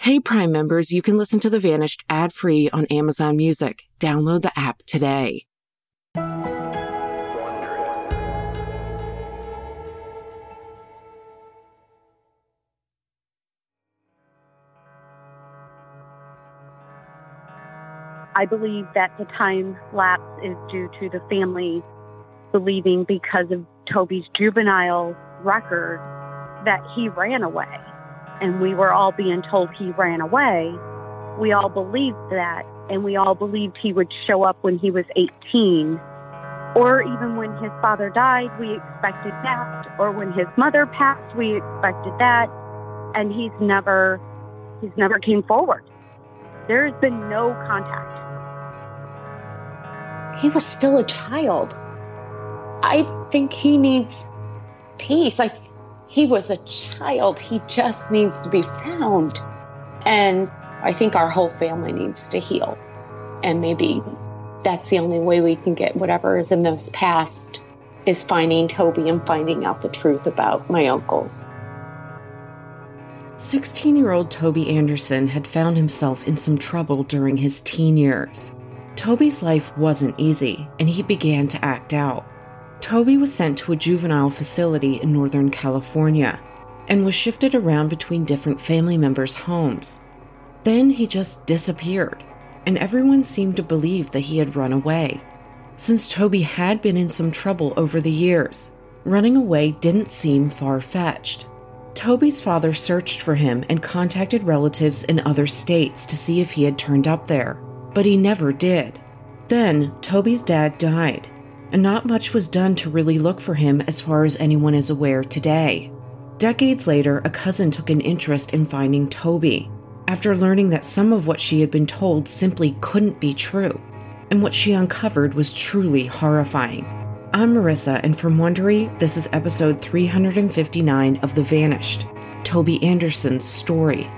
Hey Prime members, you can listen to The Vanished ad-free on Amazon Music. Download the app today. I believe that the time lapse is due to the family believing, because of Toby's juvenile record, that he ran away. And we were all being told he ran away. We all believed that, and we all believed he would show up when he was 18. Or even when his father died, we expected that. Or when his mother passed, we expected that. And he's never came forward. There's been no contact. He was still a child. I think he needs peace. Like, he was a child. He just needs to be found. And I think our whole family needs to heal. And maybe that's the only way we can get whatever is in this past, is finding Toby and finding out the truth about my uncle. 16-year-old Toby Anderson had found himself in some trouble during his teen years. Toby's life wasn't easy, and he began to act out. Toby was sent to a juvenile facility in Northern California and was shifted around between different family members' homes. Then he just disappeared, and everyone seemed to believe that he had run away. Since Toby had been in some trouble over the years, running away didn't seem far-fetched. Toby's father searched for him and contacted relatives in other states to see if he had turned up there, but he never did. Then, Toby's dad died, and not much was done to really look for him as far as anyone is aware today. Decades later, a cousin took an interest in finding Toby, after learning that some of what she had been told simply couldn't be true, and what she uncovered was truly horrifying. I'm Marissa, and from Wondery, this is episode 359 of The Vanished, Toby Anderson's story.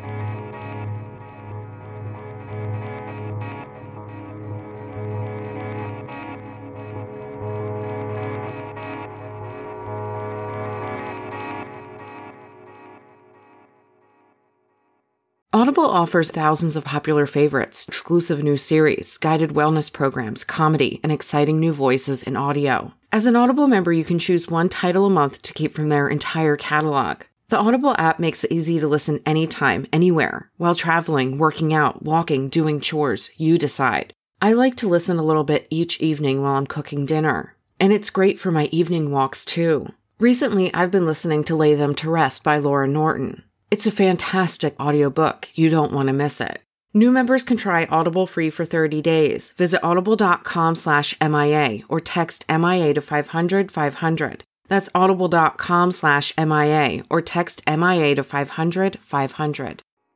Audible offers thousands of popular favorites, exclusive new series, guided wellness programs, comedy, and exciting new voices in audio. As an Audible member, you can choose one title a month to keep from their entire catalog. The Audible app makes it easy to listen anytime, anywhere. While traveling, working out, walking, doing chores, you decide. I like to listen a little bit each evening while I'm cooking dinner. And it's great for my evening walks, too. Recently, I've been listening to Lay Them to Rest by Laura Norton. It's a fantastic audiobook. You don't want to miss it. New members can try Audible free for 30 days. Visit audible.com/MIA or text MIA to 500-500. That's audible.com/MIA or text MIA to 500-500.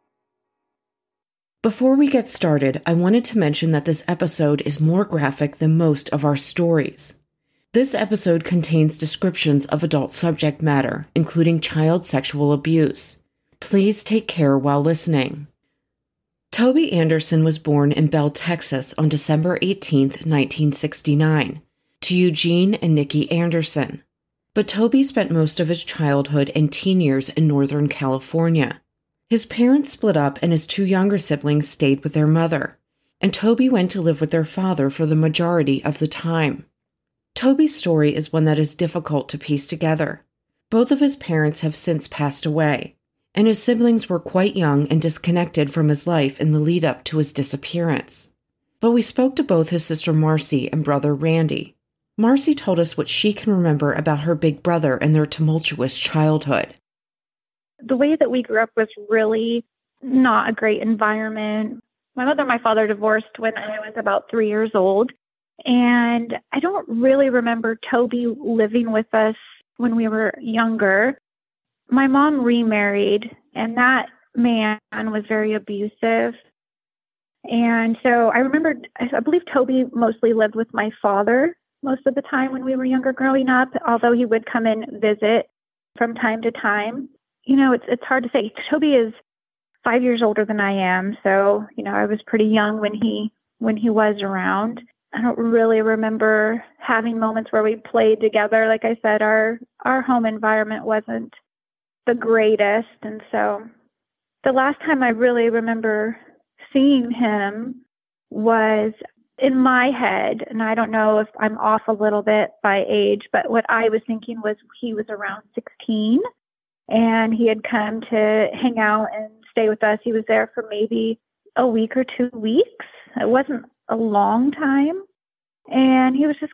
Before we get started, I wanted to mention that this episode is more graphic than most of our stories. This episode contains descriptions of adult subject matter, including child sexual abuse. Please take care while listening. Toby Anderson was born in Bell, Texas on December 18, 1969, to Eugene and Nikki Anderson. But Toby spent most of his childhood and teen years in Northern California. His parents split up and his two younger siblings stayed with their mother, and Toby went to live with their father for the majority of the time. Toby's story is one that is difficult to piece together. Both of his parents have since passed away, and his siblings were quite young and disconnected from his life in the lead-up to his disappearance. But we spoke to both his sister Marcy and brother Randy. Marcy told us what she can remember about her big brother and their tumultuous childhood. The way that we grew up was really not a great environment. My mother and my father divorced when I was about 3 years old, and I don't really remember Toby living with us when we were younger. My mom remarried, and that man was very abusive. And so I believe Toby mostly lived with my father most of the time when we were younger growing up, although he would come and visit from time to time. You know, it's hard to say. Toby is 5 years older than I am, so, I was pretty young when he was around. I don't really remember having moments where we played together. Like I said, our home environment wasn't the greatest, and so The last time I really remember seeing him was in my head, and I don't know if I'm off a little bit by age, but what I was thinking was he was around 16, and he had come to hang out and stay with us. He was there for maybe a week or 2 weeks. It wasn't a long time. And he was just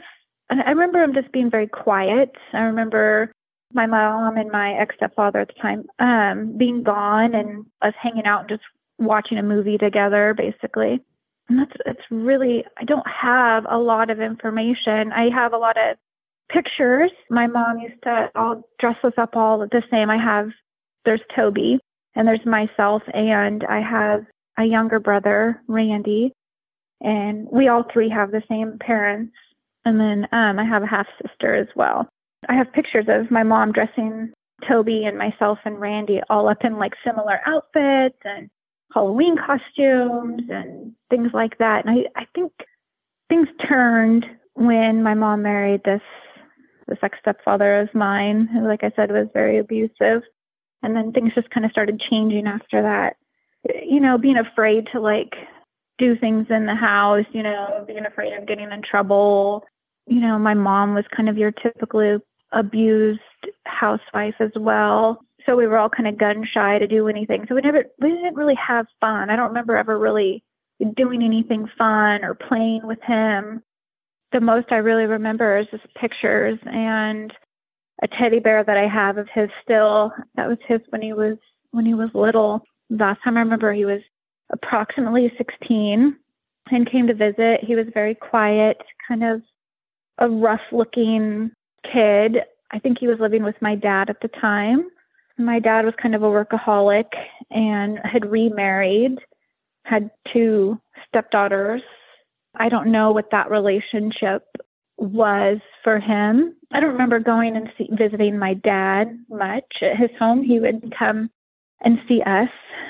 I remember him just being very quiet. I remember my mom and my ex-stepfather at the time being gone and us hanging out and just watching a movie together, basically. And it's really, I don't have a lot of information. I have a lot of pictures. My mom used to all dress us up all the same. There's Toby, and there's myself, and I have a younger brother, Randy, and we all three have the same parents. And then I have a half sister as well. I have pictures of my mom dressing Toby and myself and Randy all up in like similar outfits and Halloween costumes and things like that. And I think things turned when my mom married this ex-stepfather of mine, who, like I said, was very abusive. And then things just kind of started changing after that. You know, being afraid to like do things in the house, you know, being afraid of getting in trouble. You know, my mom was kind of your typical abused housewife as well. So we were all kind of gun shy to do anything. So we didn't really have fun. I don't remember ever really doing anything fun or playing with him. The most I really remember is just pictures and a teddy bear that I have of his still. That was his when he was little. Last time I remember he was approximately 16 and came to visit. He was very quiet, kind of a rough-looking kid. I think he was living with my dad at the time. My dad was kind of a workaholic and had remarried, had 2 stepdaughters. I don't know what that relationship was for him. I don't remember going and visiting my dad much at his home. He would come and see us.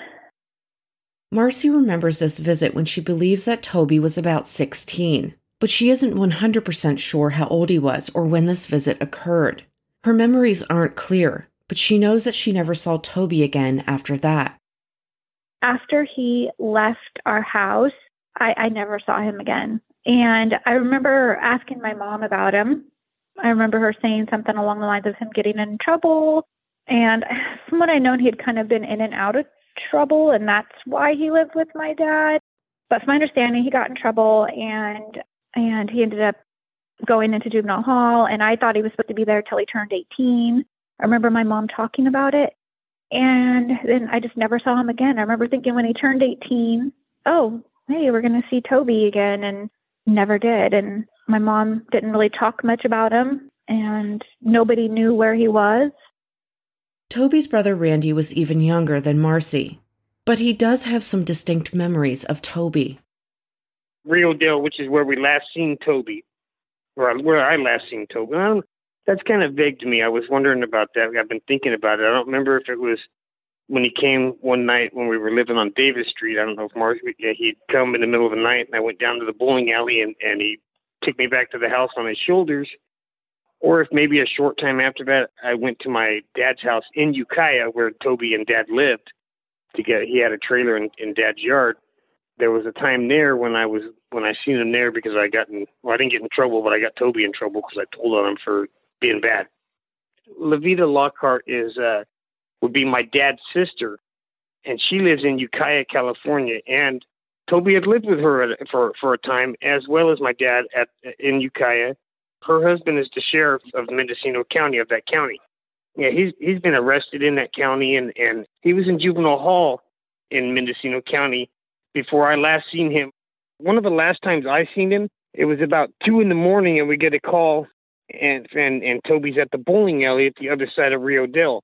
Marcy remembers this visit when she believes that Toby was about 16, but she isn't 100% sure how old he was or when this visit occurred. Her memories aren't clear, but she knows that she never saw Toby again after that. After he left our house, I never saw him again. And I remember asking my mom about him. I remember her saying something along the lines of him getting in trouble. And from what I known, he had kind of been in and out of trouble, and that's why he lived with my dad. But from my understanding, he got in trouble, and he ended up going into juvenile hall, and I thought he was supposed to be there till he turned 18. I remember my mom talking about it, and then I just never saw him again. I remember thinking when he turned 18, oh, hey, we're going to see Toby again, and never did. And my mom didn't really talk much about him, and nobody knew where he was. Toby's brother Randy was even younger than Marcy, but he does have some distinct memories of Toby. Rio Dale, which is where we last seen Toby, or where I last seen Toby. That's kind of vague to me. I was wondering about that. I've been thinking about it. I don't remember if it was when he came one night when we were living on Davis Street. I don't know if Marcy, he'd come in the middle of the night, and I went down to the bowling alley, and he took me back to the house on his shoulders. Or if maybe a short time after that, I went to my dad's house in Ukiah where Toby and Dad lived. He had a trailer in Dad's yard. There was a time there when I seen him there because I didn't get in trouble, but I got Toby in trouble because I told on him for being bad. Levita Lockhart would be my dad's sister, and she lives in Ukiah, California. And Toby had lived with her for a time, as well as my dad in Ukiah. Her husband is the sheriff of Mendocino County, of that county. Yeah, he's been arrested in that county, and he was in juvenile hall in Mendocino County before I last seen him. One of the last times I seen him, it was about 2 a.m, and we get a call, and Toby's at the bowling alley at the other side of Rio Dale.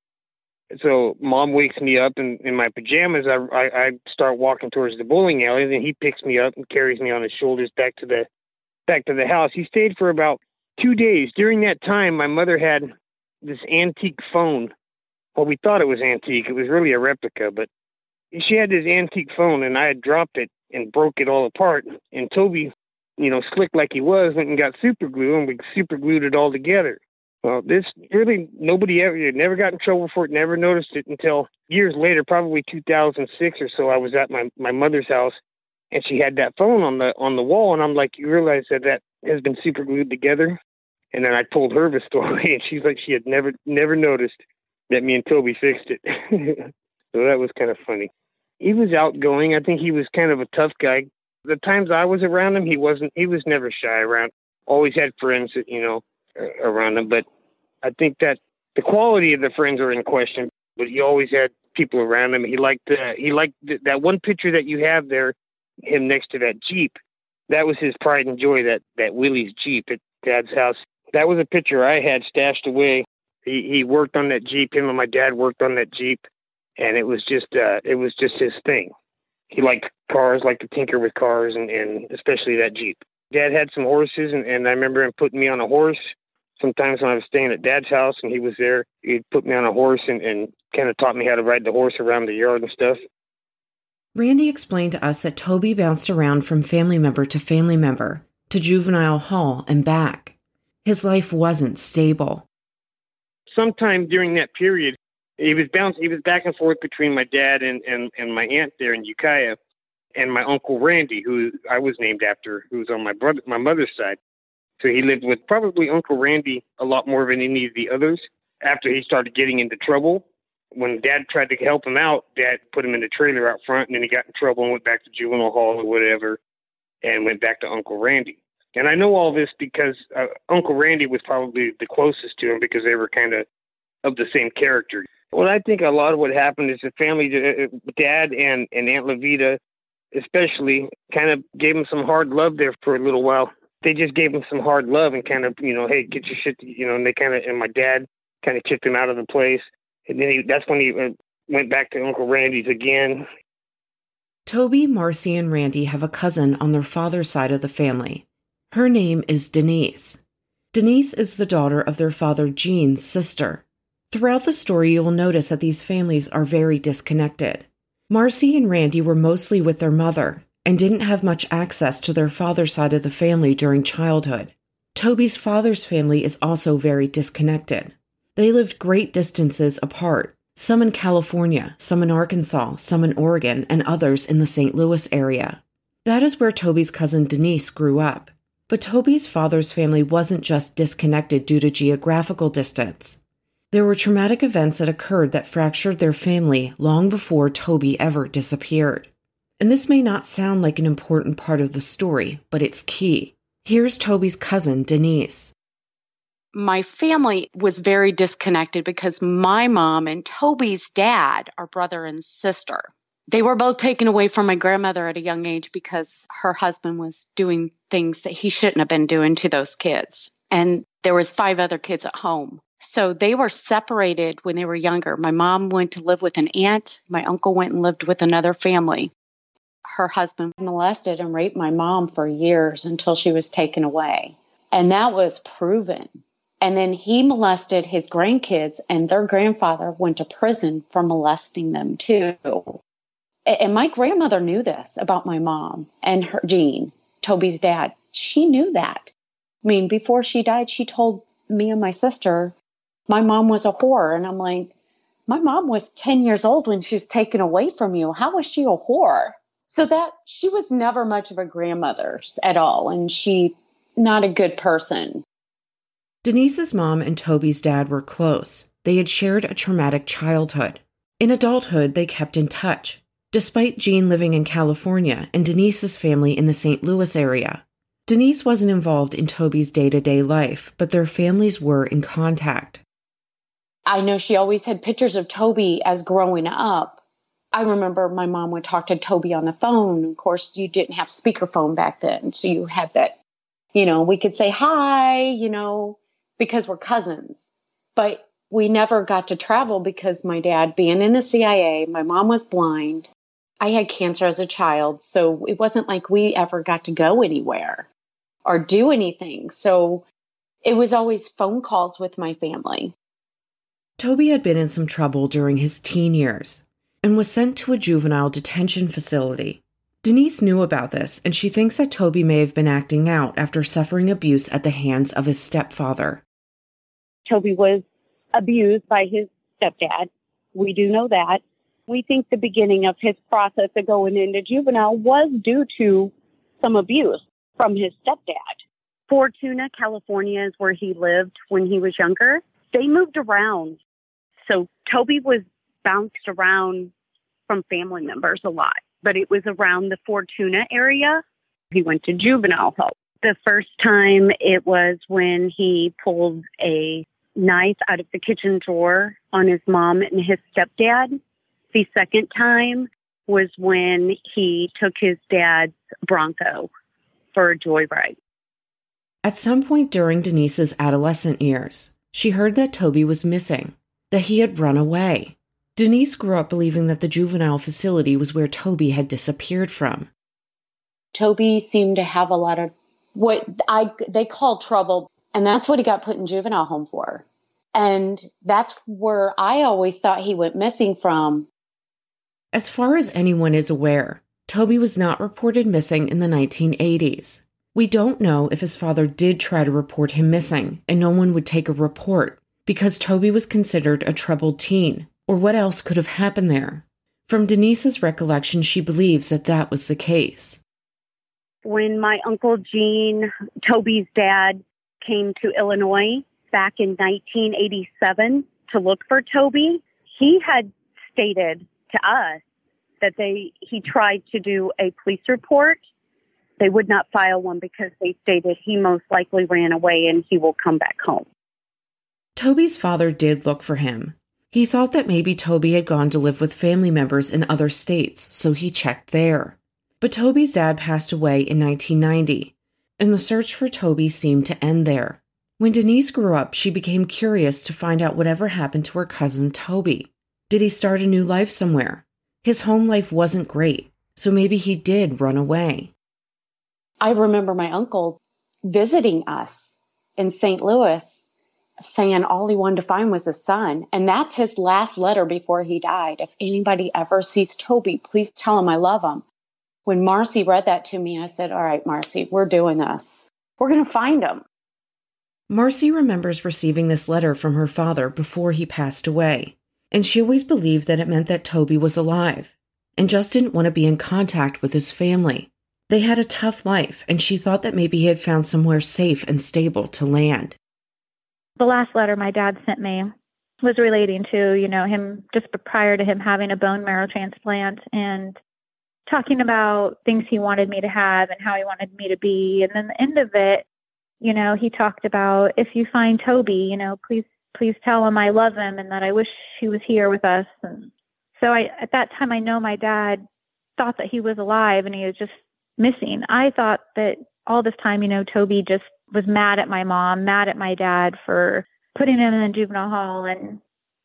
So Mom wakes me up in my pajamas. I start walking towards the bowling alley, and then he picks me up and carries me on his shoulders back to the house. He stayed for about 2 days. During that time, my mother had this antique phone. Well, we thought it was antique. It was really a replica, but she had this antique phone, and I had dropped it and broke it all apart. And Toby, slick like he was, went and got super glue, and we super glued it all together. Well, this really, nobody ever never got in trouble for it, never noticed it until years later, probably 2006 or so. I was at my mother's house, and she had that phone on the wall, and I'm like, you realize that has been super glued together? And then I told her the story, and she's like, she had never noticed that me and Toby fixed it. So that was kind of funny. He was outgoing. I think he was kind of a tough guy. The times I was around him, he was never shy around. Always had friends that, around him. But I think that the quality of the friends are in question, but he always had people around him. He liked that one picture that you have there, him next to that Jeep. That was his pride and joy, that Willie's Jeep at Dad's house. That was a picture I had stashed away. He worked on that Jeep. Him and my dad worked on that Jeep, and it was just his thing. He liked cars, liked to tinker with cars, and especially that Jeep. Dad had some horses, and I remember him putting me on a horse. Sometimes when I was staying at Dad's house and he was there, he'd put me on a horse and kind of taught me how to ride the horse around the yard and stuff. Randy explained to us that Toby bounced around from family member to juvenile hall and back. His life wasn't stable. Sometime during that period, he was back and forth between my dad and my aunt there in Ukiah, and my Uncle Randy, who I was named after, who's on my mother's side. So he lived with probably Uncle Randy a lot more than any of the others. After he started getting into trouble, when Dad tried to help him out, Dad put him in the trailer out front, and then he got in trouble and went back to juvenile hall or whatever, and went back to Uncle Randy. And I know all this because Uncle Randy was probably the closest to him because they were kind of the same character. Well, I think a lot of what happened is the family, Dad and Aunt Levita especially, kind of gave him some hard love there for a little while. They just gave him some hard love and kind of, hey, get your shit, and they and my dad kind of kicked him out of the place. And then that's when he went back to Uncle Randy's again. Toby, Marcy, and Randy have a cousin on their father's side of the family. Her name is Denise. Denise is the daughter of their father Gene's sister. Throughout the story, you will notice that these families are very disconnected. Marcy and Randy were mostly with their mother and didn't have much access to their father's side of the family during childhood. Toby's father's family is also very disconnected. They lived great distances apart, some in California, some in Arkansas, some in Oregon, and others in the St. Louis area. That is where Toby's cousin Denise grew up. But Toby's father's family wasn't just disconnected due to geographical distance. There were traumatic events that occurred that fractured their family long before Toby ever disappeared. And this may not sound like an important part of the story, but it's key. Here's Toby's cousin, Denise. My family was very disconnected because my mom and Toby's dad are brother and sister. They were both taken away from my grandmother at a young age because her husband was doing things that he shouldn't have been doing to those kids. And there was 5 other kids at home. So they were separated when they were younger. My mom went to live with an aunt. My uncle went and lived with another family. Her husband molested and raped my mom for years until she was taken away. And that was proven. And then he molested his grandkids, and their grandfather went to prison for molesting them too. And my grandmother knew this about my mom and her Gene, Toby's dad. She knew that. I mean, before she died, she told me and my sister, my mom was a whore. And I'm like, my mom was 10 years old when she was taken away from you. How was she a whore? So that she was never much of a grandmother at all. And she, not a good person. Denise's mom and Toby's dad were close. They had shared a traumatic childhood. In adulthood, they kept in touch, despite Gene living in California and Denise's family in the St. Louis area. Denise wasn't involved in Toby's day-to-day life, but their families were in contact. I know she always had pictures of Toby as growing up. I remember my mom would talk to Toby on the phone. Of course, you didn't have speakerphone back then, so you had that, we could say hi, because we're cousins. But we never got to travel because my dad being in the CIA, my mom was blind. I had cancer as a child, so it wasn't like we ever got to go anywhere or do anything. So it was always phone calls with my family. Toby had been in some trouble during his teen years and was sent to a juvenile detention facility. Denise knew about this, and she thinks that Toby may have been acting out after suffering abuse at the hands of his stepfather. Toby was abused by his stepdad. We do know that. We think the beginning of his process of going into juvenile was due to some abuse from his stepdad. Fortuna, California is where he lived when he was younger. They moved around. So Toby was bounced around from family members a lot, but it was around the Fortuna area. He went to juvenile hall. The first time it was when he pulled a knife out of the kitchen drawer on his mom and his stepdad. The second time was when he took his dad's Bronco for a joyride. At some point during Denise's adolescent years, she heard that Toby was missing, that he had run away. Denise grew up believing that the juvenile facility was where Toby had disappeared from. Toby seemed to have a lot of what they call trouble, and that's what he got put in juvenile home for. And that's where I always thought he went missing from. As far as anyone is aware, Toby was not reported missing in the 1980s. We don't know if his father did try to report him missing and no one would take a report because Toby was considered a troubled teen, or what else could have happened there. From Denise's recollection, she believes that that was the case. When my Uncle Gene, Toby's dad, came to Illinois back in 1987 to look for Toby, he had stated to us that he tried to do a police report. They would not file one because they stated he most likely ran away and he will come back home. Toby's father did look for him. He thought that maybe Toby had gone to live with family members in other states, so he checked there. But Toby's dad passed away in 1990, and the search for Toby seemed to end there. When Denise grew up, she became curious to find out whatever happened to her cousin Toby. Did he start a new life somewhere? His home life wasn't great, so maybe he did run away. I remember my uncle visiting us in St. Louis, saying all he wanted to find was his son. And that's his last letter before he died. If anybody ever sees Toby, please tell him I love him. When Marcy read that to me, I said, all right, Marcy, we're doing this. We're going to find him. Marcy remembers receiving this letter from her father before he passed away, and she always believed that it meant that Toby was alive and just didn't want to be in contact with his family. They had a tough life, and she thought that maybe he had found somewhere safe and stable to land. The last letter my dad sent me was relating to, him just prior to him having a bone marrow transplant and talking about things he wanted me to have and how he wanted me to be. And then the end of it, he talked about, if you find Toby, please tell him I love him and that I wish he was here with us. And so at that time, I know my dad thought that he was alive and he was just missing. I thought that all this time, Toby just was mad at my mom, mad at my dad for putting him in a juvenile hall and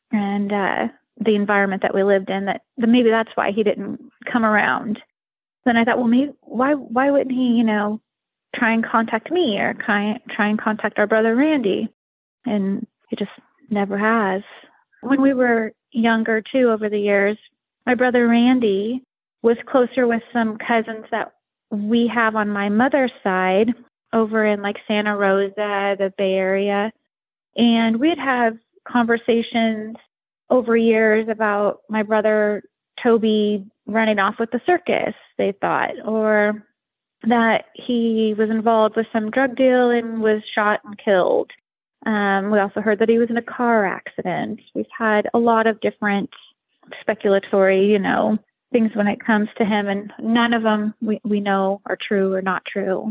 the environment that we lived in, that maybe that's why he didn't come around. Then I thought, well, maybe why wouldn't he, try and contact me or try and contact our brother Randy? And he just never has. When we were younger too, over the years, my brother Randy was closer with some cousins that we have on my mother's side over in like Santa Rosa, the Bay Area. And we'd have conversations over years about my brother Toby running off with the circus, they thought, or that he was involved with some drug deal and was shot and killed. We also heard that he was in a car accident. We've had a lot of different speculatory, things when it comes to him, and none of them we know are true or not true.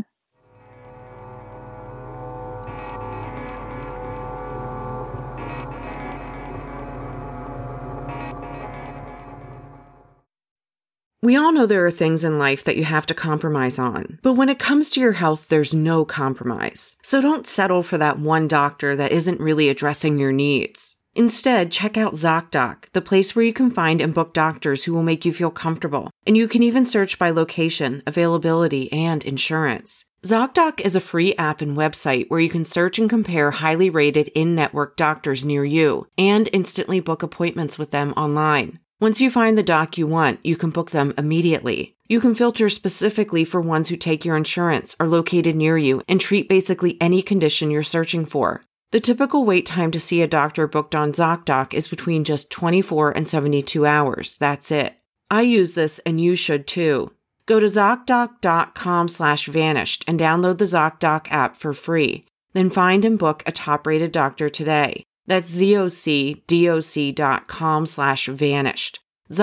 We all know there are things in life that you have to compromise on, but when it comes to your health, there's no compromise. So don't settle for that one doctor that isn't really addressing your needs. Instead, check out ZocDoc, the place where you can find and book doctors who will make you feel comfortable. And you can even search by location, availability, and insurance. ZocDoc is a free app and website where you can search and compare highly rated in-network doctors near you and instantly book appointments with them online. Once you find the doc you want, you can book them immediately. You can filter specifically for ones who take your insurance, are located near you, and treat basically any condition you're searching for. The typical wait time to see a doctor booked on ZocDoc is between just 24 and 72 hours. That's it. I use this and you should too. Go to ZocDoc.com/vanished and download the ZocDoc app for free. Then find and book a top-rated doctor today. That's ZocDoc.com/vanished.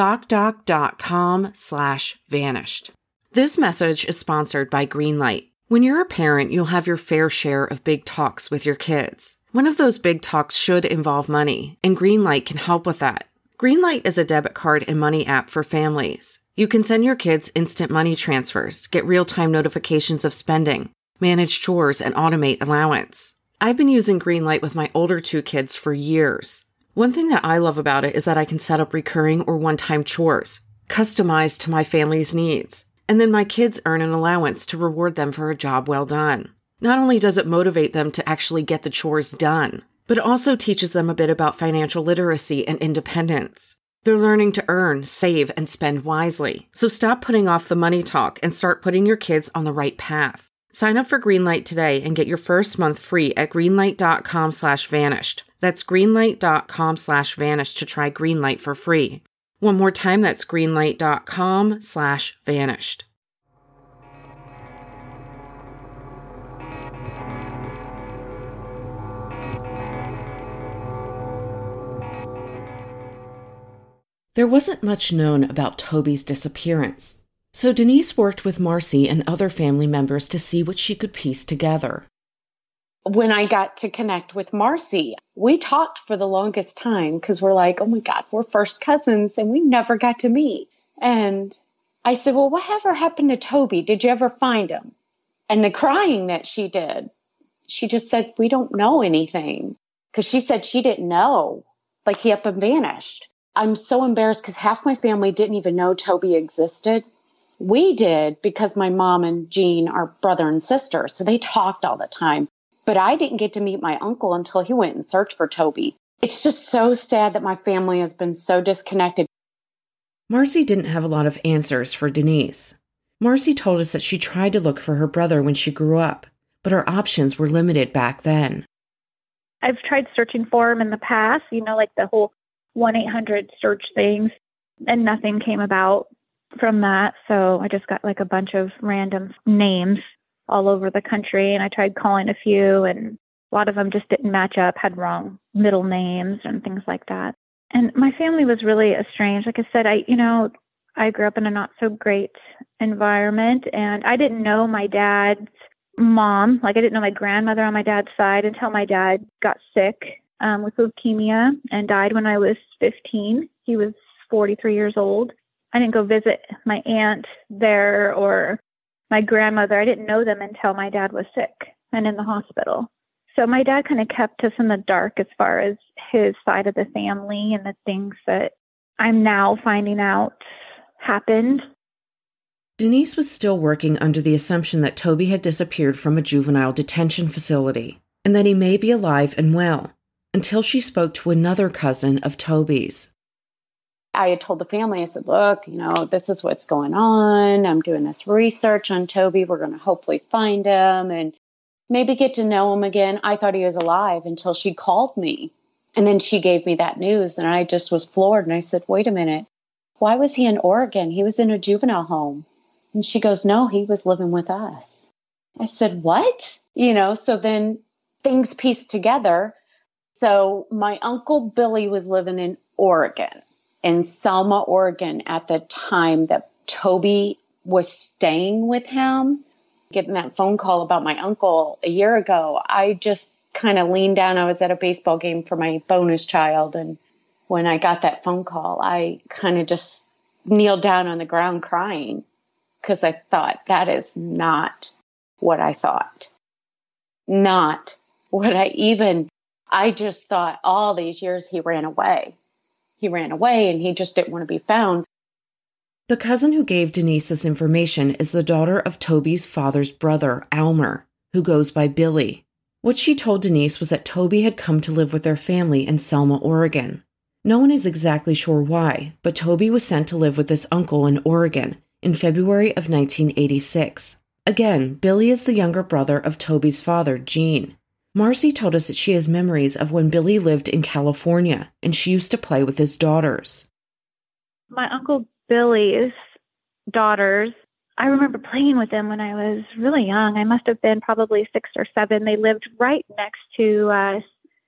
ZocDoc.com/vanished. This message is sponsored by Greenlight. When you're a parent, you'll have your fair share of big talks with your kids. One of those big talks should involve money, and Greenlight can help with that. Greenlight is a debit card and money app for families. You can send your kids instant money transfers, get real-time notifications of spending, manage chores, and automate allowance. I've been using Greenlight with my older 2 kids for years. One thing that I love about it is that I can set up recurring or one-time chores, customized to my family's needs. And then my kids earn an allowance to reward them for a job well done. Not only does it motivate them to actually get the chores done, but it also teaches them a bit about financial literacy and independence. They're learning to earn, save, and spend wisely. So stop putting off the money talk and start putting your kids on the right path. Sign up for Greenlight today and get your first month free at greenlight.com/vanished. That's greenlight.com/vanished to try Greenlight for free. One more time, that's greenlight.com/vanished. There wasn't much known about Toby's disappearance, so Denise worked with Marcy and other family members to see what she could piece together. When I got to connect with Marcy, we talked for the longest time because we're like, oh my God, we're first cousins and we never got to meet. And I said, well, whatever happened to Toby? Did you ever find him? And the crying that she did, she just said, we don't know anything. Because she said she didn't know, like he up and vanished. I'm so embarrassed because half my family didn't even know Toby existed. We did because my mom and Jean are brother and sister, so they talked all the time. But I didn't get to meet my uncle until he went and searched for Toby. It's just so sad that my family has been so disconnected. Marcy didn't have a lot of answers for Denise. Marcy told us that she tried to look for her brother when she grew up, but her options were limited back then. I've tried searching for him in the past, like the whole 1-800 search things, and nothing came about from that. So I just got like a bunch of random names all over the country, and I tried calling a few, and a lot of them just didn't match up, had wrong middle names and things like that. And my family was really estranged. Like I said, I grew up in a not so great environment, and I didn't know my dad's mom. Like I didn't know my grandmother on my dad's side until my dad got sick with leukemia and died when I was 15. He was 43 years old. I didn't go visit my aunt there or my grandmother. I didn't know them until my dad was sick and in the hospital. So my dad kind of kept us in the dark as far as his side of the family and the things that I'm now finding out happened. Denise was still working under the assumption that Toby had disappeared from a juvenile detention facility and that he may be alive and well, until she spoke to another cousin of Toby's. I had told the family, I said, look, this is what's going on. I'm doing this research on Toby. We're going to hopefully find him and maybe get to know him again. I thought he was alive until she called me. And then she gave me that news and I just was floored. And I said, wait a minute, why was he in Oregon? He was in a juvenile home. And she goes, no, he was living with us. I said, what? So then things pieced together. So my Uncle Billy was living in Oregon, in Selma, Oregon, at the time that Toby was staying with him. Getting that phone call about my uncle a year ago, I just kind of leaned down. I was at a baseball game for my bonus child. And when I got that phone call, I kind of just kneeled down on the ground crying because I thought that is not what I thought. Not what I just thought all these years he ran away. He ran away and he just didn't want to be found. The cousin who gave Denise this information is the daughter of Toby's father's brother, Almer, who goes by Billy. What she told Denise was that Toby had come to live with their family in Selma, Oregon. No one is exactly sure why, but Toby was sent to live with this uncle in Oregon in February of 1986. Again, Billy is the younger brother of Toby's father, Gene. Marcy told us that she has memories of when Billy lived in California and she used to play with his daughters. My Uncle Billy's daughters, I remember playing with them when I was really young. I must have been probably 6 or 7. They lived right next to us.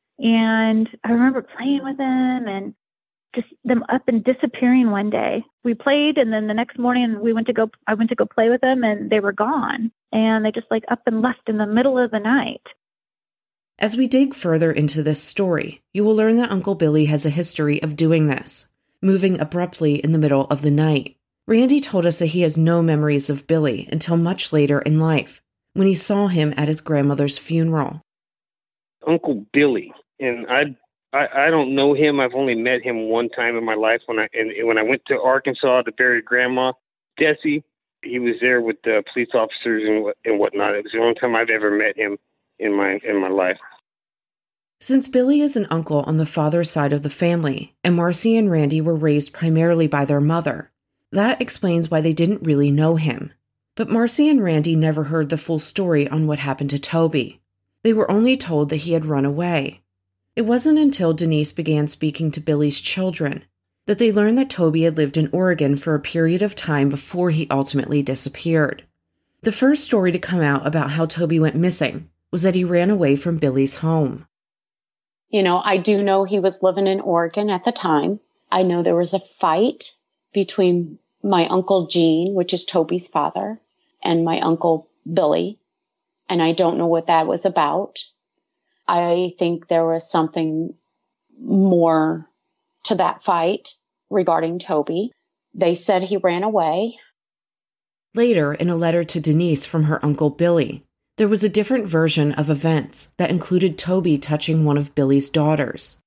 And I remember playing with them and just them up and disappearing one day. We played, and then the next morning I went to go play with them, and they were gone. And they just like up and left in the middle of the night. As we dig further into this story, you will learn that Uncle Billy has a history of doing this, moving abruptly in the middle of the night. Randy told us that he has no memories of Billy until much later in life, when he saw him at his grandmother's funeral. Uncle Billy, and I don't know him. I've only met him one time in my life when I went to Arkansas to bury Grandma Desi. He was there with the police officers and whatnot. It was the only time I've ever met him in my life. Since Billy is an uncle on the father's side of the family, and Marcy and Randy were raised primarily by their mother, that explains why they didn't really know him. But Marcy and Randy never heard the full story on what happened to Toby. They were only told that he had run away. It wasn't until Denise began speaking to Billy's children that they learned that Toby had lived in Oregon for a period of time before he ultimately disappeared. The first story to come out about how Toby went missing was that he ran away from Billy's home. You know, I do know he was living in Oregon at the time. I know there was a fight between my Uncle Gene, which is Toby's father, and my Uncle Billy. And I don't know what that was about. I think there was something more to that fight regarding Toby. They said he ran away. Later, in a letter to Denise from her Uncle Billy, there was a different version of events that included Toby touching one of Billy's daughters.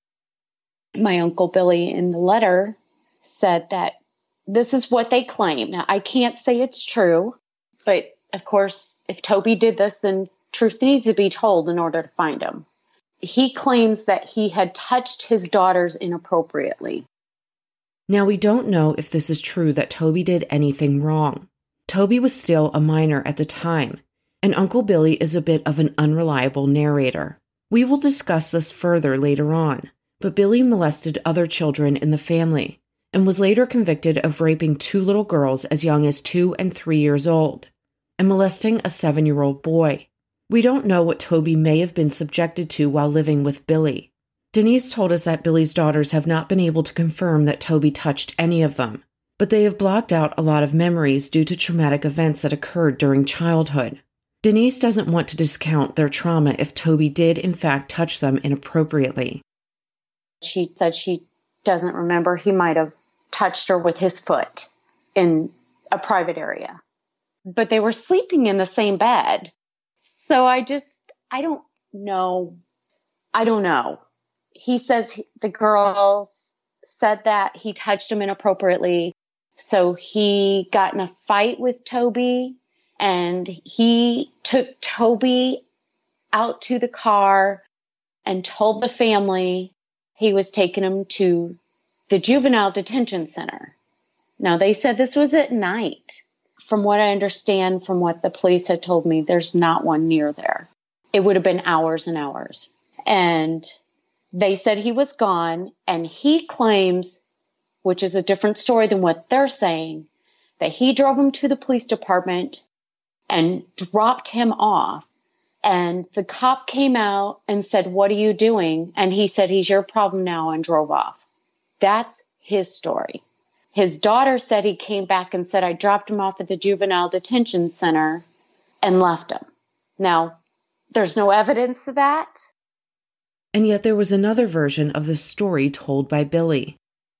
My Uncle Billy in the letter said that this is what they claim. Now, I can't say it's true, but of course, if Toby did this, then truth needs to be told in order to find him. He claims that he had touched his daughters inappropriately. Now, we don't know if this is true that Toby did anything wrong. Toby was still a minor at the time, and Uncle Billy is a bit of an unreliable narrator. We will discuss this further later on, but Billy molested other children in the family and was later convicted of raping 2 little girls as young as 2 and 3 years old, and molesting a 7-year-old boy. We don't know what Toby may have been subjected to while living with Billy. Denise told us that Billy's daughters have not been able to confirm that Toby touched any of them, but they have blocked out a lot of memories due to traumatic events that occurred during childhood. Denise doesn't want to discount their trauma if Toby did in fact touch them inappropriately. She said she doesn't remember. He might have touched her with his foot in a private area. But they were sleeping in the same bed. So I don't know. I don't know. He says the girls said that he touched him inappropriately. So he got in a fight with Toby, and he took Toby out to the car and told the family he was taking him to the juvenile detention center. Now, they said this was at night. From what I understand, from what the police had told me, there's not one near there. It would have been hours and hours. And they said he was gone, and he claims, which is a different story than what they're saying, that he drove him to the police department and dropped him off. And the cop came out and said, "What are you doing?" And he said, "He's your problem now," and drove off. That's his story. His daughter said he came back and said, "I dropped him off at the juvenile detention center," and left him. Now, there's no evidence of that. And yet there was another version of the story told by Billy.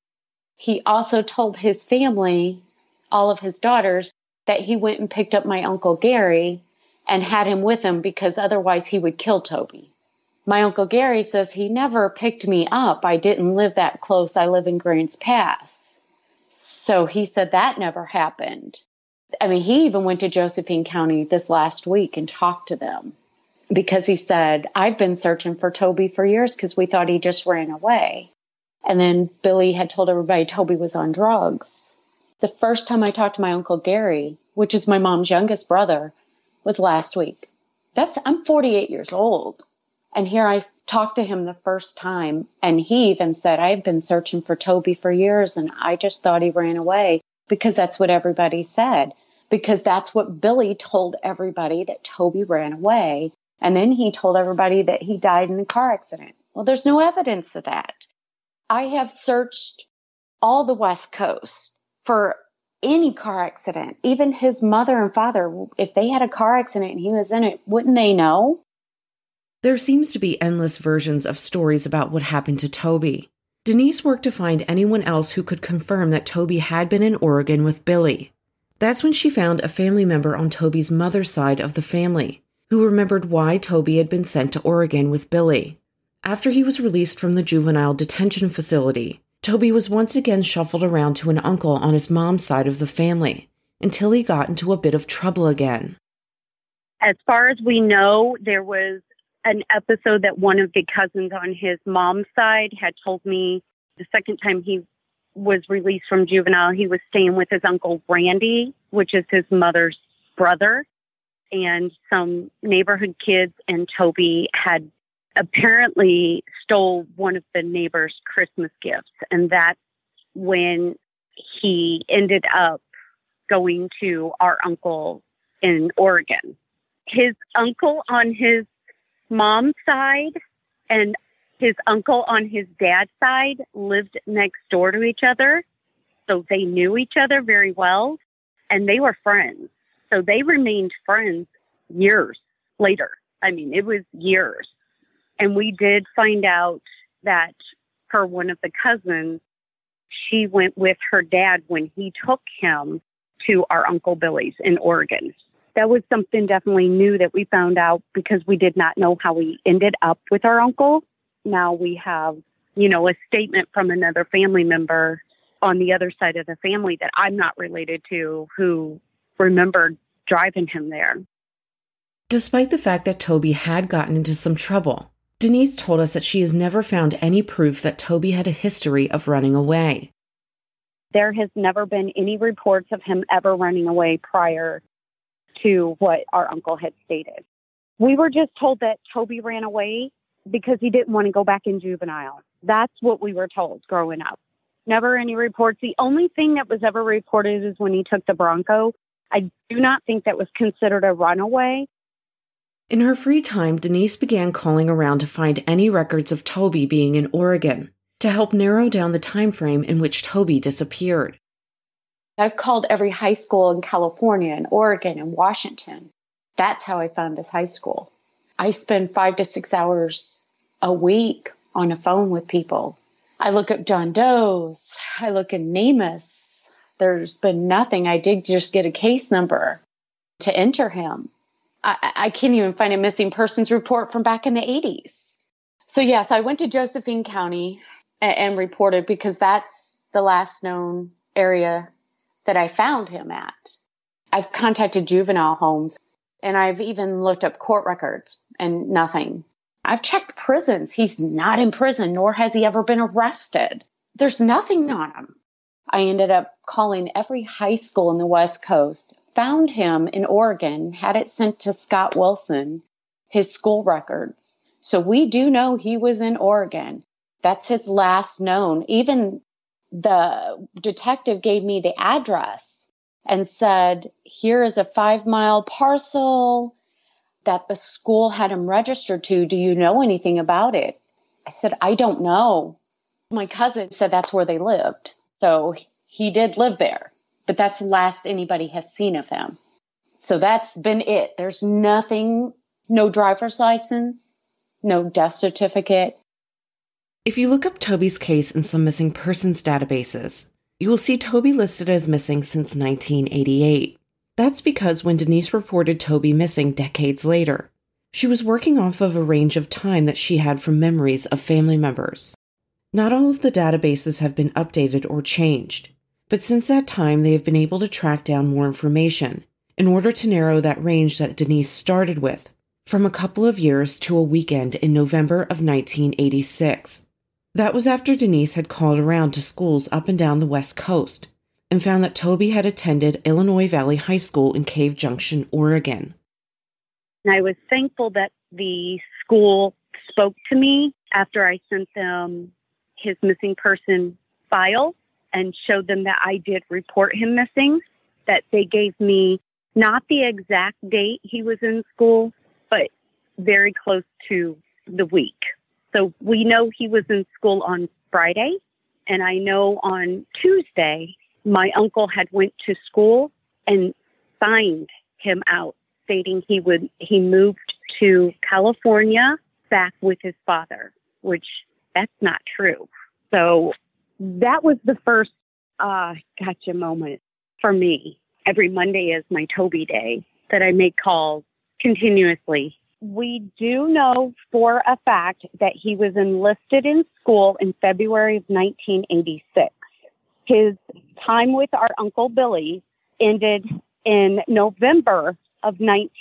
He also told his family, all of his daughters, that he went and picked up my Uncle Gary and had him with him because otherwise he would kill Toby. My Uncle Gary says he never picked me up. I didn't live that close. I live in Grants Pass. So he said that never happened. I mean, he even went to Josephine County this last week and talked to them because he said, "I've been searching for Toby for years because we thought he just ran away." And then Billy had told everybody Toby was on drugs. The first time I talked to my Uncle Gary, which is my mom's youngest brother, was last week. I'm 48 years old. And here I talked to him the first time, and he even said, I've been searching for Toby for years, and I just thought he ran away, because that's what everybody said, because that's what Billy told everybody, that Toby ran away. And then he told everybody that he died in a car accident. Well, there's no evidence of that. I have searched all the West Coast for any car accident. Even his mother and father, if they had a car accident and he was in it, wouldn't they know? There seems to be endless versions of stories about what happened to Toby. Denise worked to find anyone else who could confirm that Toby had been in Oregon with Billy. That's when she found a family member on Toby's mother's side of the family, who remembered why Toby had been sent to Oregon with Billy. After he was released from the juvenile detention facility, Toby was once again shuffled around to an uncle on his mom's side of the family, until he got into a bit of trouble again. As far as we know, there was an episode that one of the cousins on his mom's side had told me the second time he was released from juvenile, he was staying with his uncle Randy, which is his mother's brother, and some neighborhood kids, and Toby had apparently stole one of the neighbor's Christmas gifts. And that's when he ended up going to our uncle in Oregon. His uncle on his mom's side and his uncle on his dad's side lived next door to each other. So they knew each other very well, and they were friends. So they remained friends years later. I mean, it was years. And we did find out that per one of the cousins, she went with her dad when he took him to our Uncle Billy's in Oregon. That was something definitely new that we found out, because we did not know how we ended up with our uncle. Now we have, a statement from another family member on the other side of the family that I'm not related to, who remembered driving him there. Despite the fact that Toby had gotten into some trouble, Denise told us that she has never found any proof that Toby had a history of running away. There has never been any reports of him ever running away prior to what our uncle had stated. We were just told that Toby ran away because he didn't want to go back in juvenile. That's what we were told growing up. Never any reports. The only thing that was ever reported is when he took the Bronco. I do not think that was considered a runaway. In her free time, Denise began calling around to find any records of Toby being in Oregon, to help narrow down the time frame in which Toby disappeared. I've called every high school in California and Oregon and Washington. That's how I found his high school. I spend 5 to 6 hours a week on the phone with people. I look up John Doe's. I look at NamUs. There's been nothing. I did just get a case number to enter him. I can't even find a missing persons report from back in the 80s. So yes, I went to Josephine County and reported, because that's the last known area that I found him at. I've contacted juvenile homes, and I've even looked up court records, and nothing. I've checked prisons. He's not in prison, nor has he ever been arrested. There's nothing on him. I ended up calling every high school in the West Coast, found him in Oregon, had it sent to Scott Wilson, his school records. So we do know he was in Oregon. That's his last known. Even the detective gave me the address and said, here is a 5-mile parcel that the school had him registered to. Do you know anything about it? I said, I don't know. My cousin said that's where they lived. So he did live there, but that's the last anybody has seen of him. So that's been it. There's nothing, no driver's license, no death certificate. If you look up Toby's case in some missing persons databases, you will see Toby listed as missing since 1988. That's because when Denise reported Toby missing decades later, she was working off of a range of time that she had from memories of family members. Not all of the databases have been updated or changed, but since that time they have been able to track down more information in order to narrow that range that Denise started with, from a couple of years to a weekend in November of 1986. That was after Denise had called around to schools up and down the West Coast and found that Toby had attended Illinois Valley High School in Cave Junction, Oregon. I was thankful that the school spoke to me after I sent them his missing person file and showed them that I did report him missing, that they gave me not the exact date he was in school, but very close to the week. So we know he was in school on Friday, and I know on Tuesday, my uncle had went to school and signed him out, stating he moved to California back with his father, which that's not true. So that was the first gotcha moment for me. Every Monday is my Toby day that I make calls continuously. We do know for a fact that he was enlisted in school in February of 1986. His time with our Uncle Billy ended in November of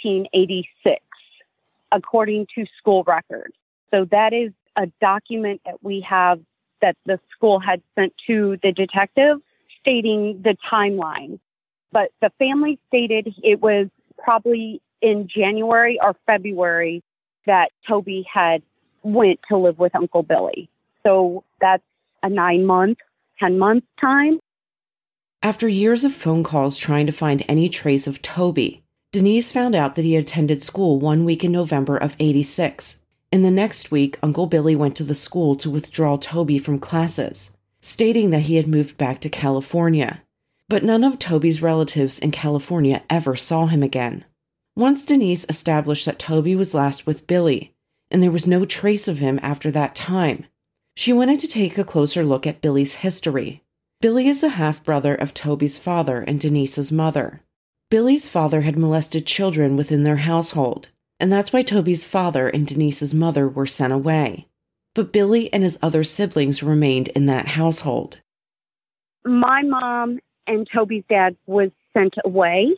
1986, according to school records. So that is a document that we have that the school had sent to the detective stating the timeline. But the family stated it was probably in January or February that Toby had went to live with Uncle Billy. So that's a 9-month, 10-month time. After years of phone calls trying to find any trace of Toby, Denise found out that he attended school one week in November of '86. And the next week, Uncle Billy went to the school to withdraw Toby from classes, stating that he had moved back to California. But none of Toby's relatives in California ever saw him again. Once Denise established that Toby was last with Billy, and there was no trace of him after that time, she wanted to take a closer look at Billy's history. Billy is the half-brother of Toby's father and Denise's mother. Billy's father had molested children within their household, and that's why Toby's father and Denise's mother were sent away. But Billy and his other siblings remained in that household. My mom and Toby's dad was sent away,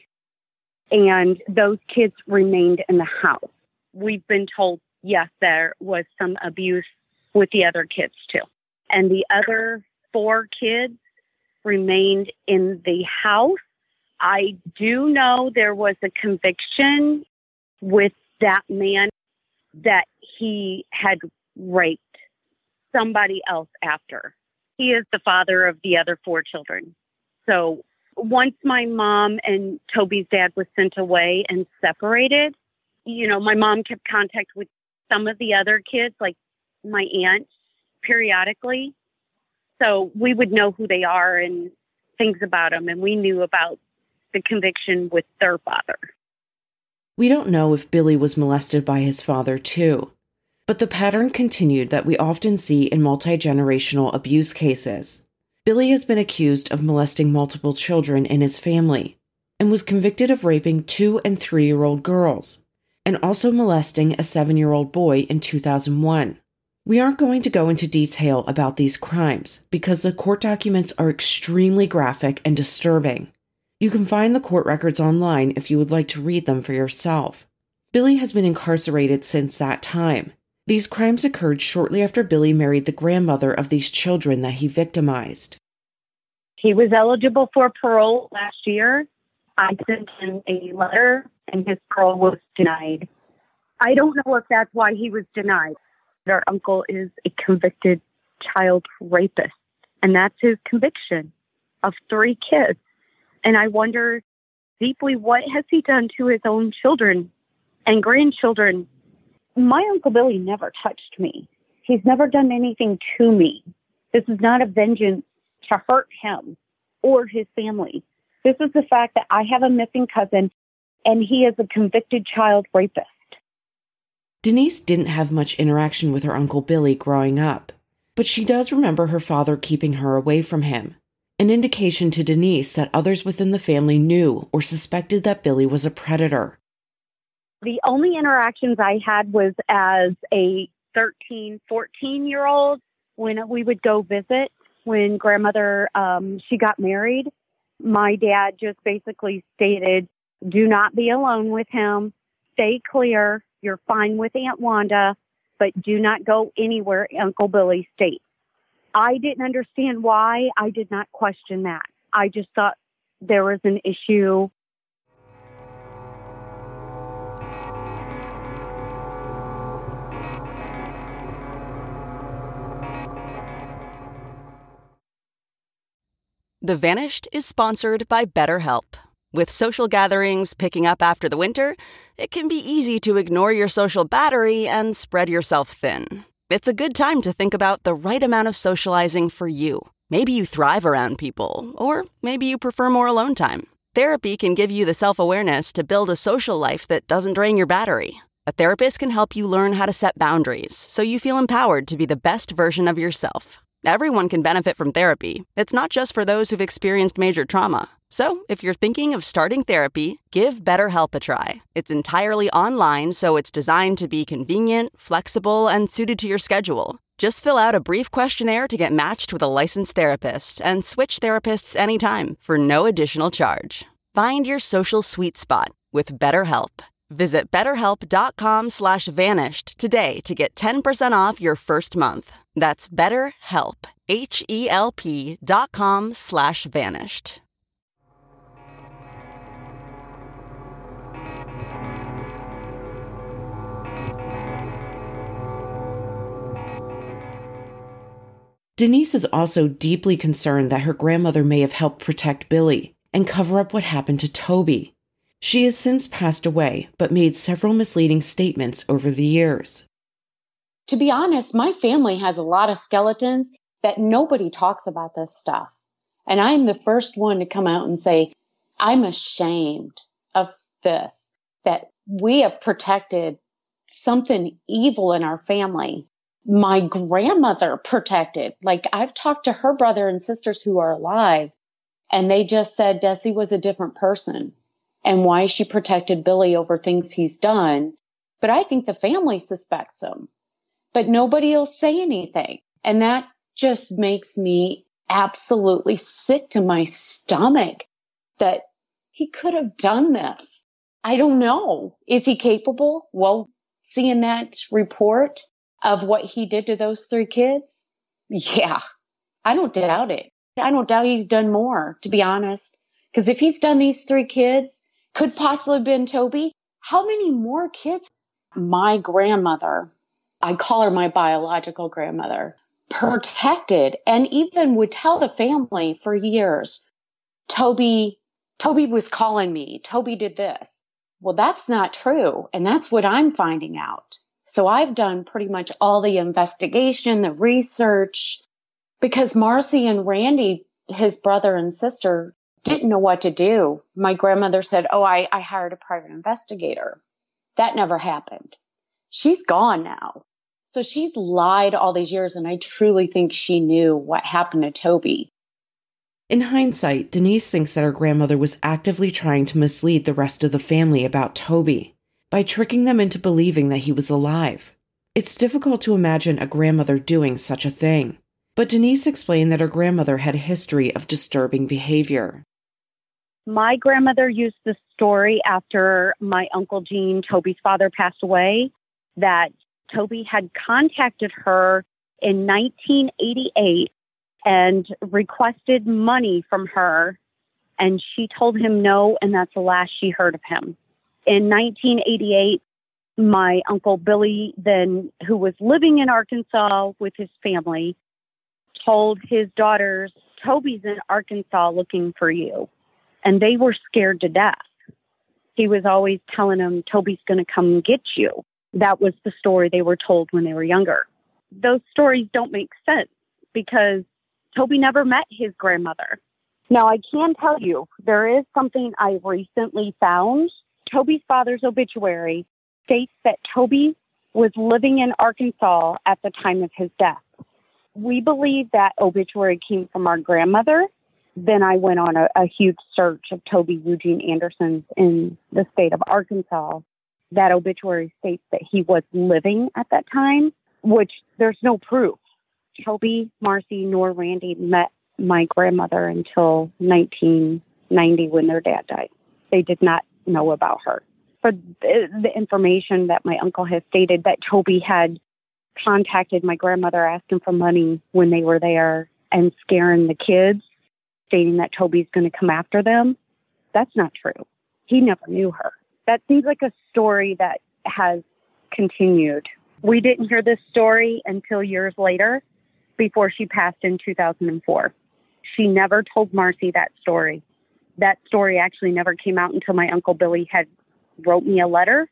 and those kids remained in the house. We've been told, yes, there was some abuse with the other kids too. And the other 4 kids remained in the house. I do know there was a conviction with that man that he had raped somebody else after. He is the father of the other 4 children. So once my mom and Toby's dad was sent away and separated, my mom kept contact with some of the other kids, like my aunt, periodically. So we would know who they are and things about them, and we knew about the conviction with their father. We don't know if Billy was molested by his father too, but the pattern continued that we often see in multi-generational abuse cases. Billy has been accused of molesting multiple children in his family and was convicted of raping 2- and 3-year-old girls and also molesting a 7-year-old boy in 2001. We aren't going to go into detail about these crimes because the court documents are extremely graphic and disturbing. You can find the court records online if you would like to read them for yourself. Billy has been incarcerated since that time. These crimes occurred shortly after Billy married the grandmother of these children that he victimized. He was eligible for parole last year. I sent him a letter and his parole was denied. I don't know if that's why he was denied. Our uncle is a convicted child rapist, and that's his conviction of 3 kids. And I wonder deeply, what has he done to his own children and grandchildren? My Uncle Billy never touched me. He's never done anything to me. This is not a vengeance to hurt him or his family. This is the fact that I have a missing cousin, and he is a convicted child rapist. Denise didn't have much interaction with her Uncle Billy growing up, but she does remember her father keeping her away from him, an indication to Denise that others within the family knew or suspected that Billy was a predator. The only interactions I had was as a 13, 14-year-old when we would go visit. When grandmother, she got married, my dad just basically stated, do not be alone with him. Stay clear. You're fine with Aunt Wanda, but do not go anywhere Uncle Billy states. I didn't understand why. I did not question that. I just thought there was an issue. The Vanished is sponsored by BetterHelp. With social gatherings picking up after the winter, it can be easy to ignore your social battery and spread yourself thin. It's a good time to think about the right amount of socializing for you. Maybe you thrive around people, or maybe you prefer more alone time. Therapy can give you the self-awareness to build a social life that doesn't drain your battery. A therapist can help you learn how to set boundaries so you feel empowered to be the best version of yourself. Everyone can benefit from therapy. It's not just for those who've experienced major trauma. So, if you're thinking of starting therapy, give BetterHelp a try. It's entirely online, so it's designed to be convenient, flexible, and suited to your schedule. Just fill out a brief questionnaire to get matched with a licensed therapist and switch therapists anytime for no additional charge. Find your social sweet spot with BetterHelp. Visit BetterHelp.com/vanished today to get 10% off your first month. That's BetterHelp, HELP.com/vanished. Denise is also deeply concerned that her grandmother may have helped protect Billy and cover up what happened to Toby. She has since passed away, but made several misleading statements over the years. To be honest, my family has a lot of skeletons that nobody talks about this stuff. And I'm the first one to come out and say, I'm ashamed of this, that we have protected something evil in our family. My grandmother protected. Like, I've talked to her brother and sisters who are alive, and they just said Desi was a different person and why she protected Billy over things he's done. But I think the family suspects him, but nobody will say anything. And that just makes me absolutely sick to my stomach that he could have done this. I don't know. Is he capable? Well, seeing that report of what he did to those 3 kids, yeah, I don't doubt it. I don't doubt he's done more, to be honest. Because if he's done these 3 kids, could possibly have been Toby, how many more kids? My grandmother, I call her my biological grandmother, protected and even would tell the family for years, Toby was calling me. Toby did this. Well, that's not true. And that's what I'm finding out. So I've done pretty much all the investigation, the research, because Marcy and Randy, his brother and sister, didn't know what to do. My grandmother said, I hired a private investigator. That never happened. She's gone now. So she's lied all these years, and I truly think she knew what happened to Toby. In hindsight, Denise thinks that her grandmother was actively trying to mislead the rest of the family about Toby by tricking them into believing that he was alive. It's difficult to imagine a grandmother doing such a thing, but Denise explained that her grandmother had a history of disturbing behavior. My grandmother used the story after my Uncle Gene, Toby's father, passed away, that Toby had contacted her in 1988 and requested money from her, and she told him no, and that's the last she heard of him. In 1988, my Uncle Billy, then, who was living in Arkansas with his family, told his daughters, Toby's in Arkansas looking for you. And they were scared to death. He was always telling them, Toby's going to come get you. That was the story they were told when they were younger. Those stories don't make sense because Toby never met his grandmother. Now, I can tell you, there is something I recently found. Toby's father's obituary states that Toby was living in Arkansas at the time of his death. We believe that obituary came from our grandmother. Then I went on a huge search of Toby Eugene Anderson's in the state of Arkansas. That obituary states that he was living at that time, which there's no proof. Toby, Marcy, nor Randy met my grandmother until 1990 when their dad died. They did not know about her. For the information that my uncle has stated that Toby had contacted my grandmother asking for money when they were there and scaring the kids, stating that Toby's going to come after them, that's not true. He never knew her. That seems like a story that has continued. We didn't hear this story until years later, before she passed in 2004. She never told Marcy that story. That story actually never came out until my Uncle Billy had wrote me a letter,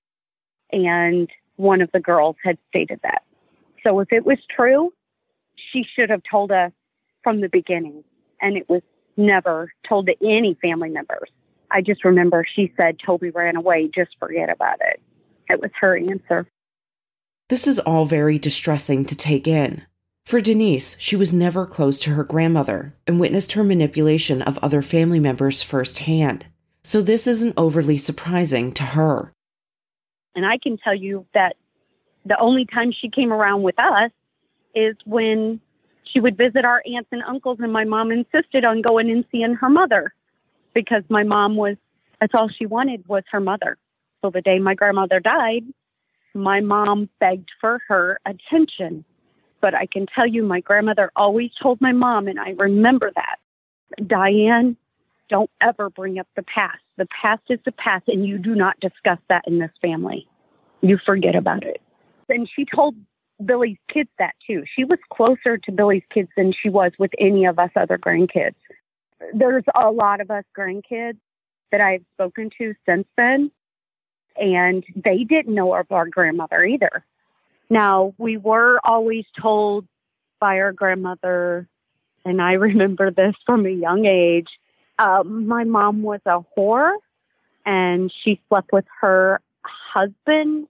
and one of the girls had stated that. So if it was true, she should have told us from the beginning, and it was never told to any family members. I just remember she said Toby ran away, just forget about it. It was her answer. This is all very distressing to take in. For Denise, she was never close to her grandmother and witnessed her manipulation of other family members firsthand. So this isn't overly surprising to her. And I can tell you that the only time she came around with us is when she would visit our aunts and uncles, and my mom insisted on going and seeing her mother because my mom that's all she wanted was her mother. So the day my grandmother died, my mom begged for her attention. But I can tell you, my grandmother always told my mom, and I remember that, Diane, don't ever bring up the past. The past is the past, and you do not discuss that in this family. You forget about it. And she told Billy's kids that, too. She was closer to Billy's kids than she was with any of us other grandkids. There's a lot of us grandkids that I've spoken to since then, and they didn't know of our grandmother either. Now, we were always told by our grandmother, and I remember this from a young age, my mom was a whore, and she slept with her husband,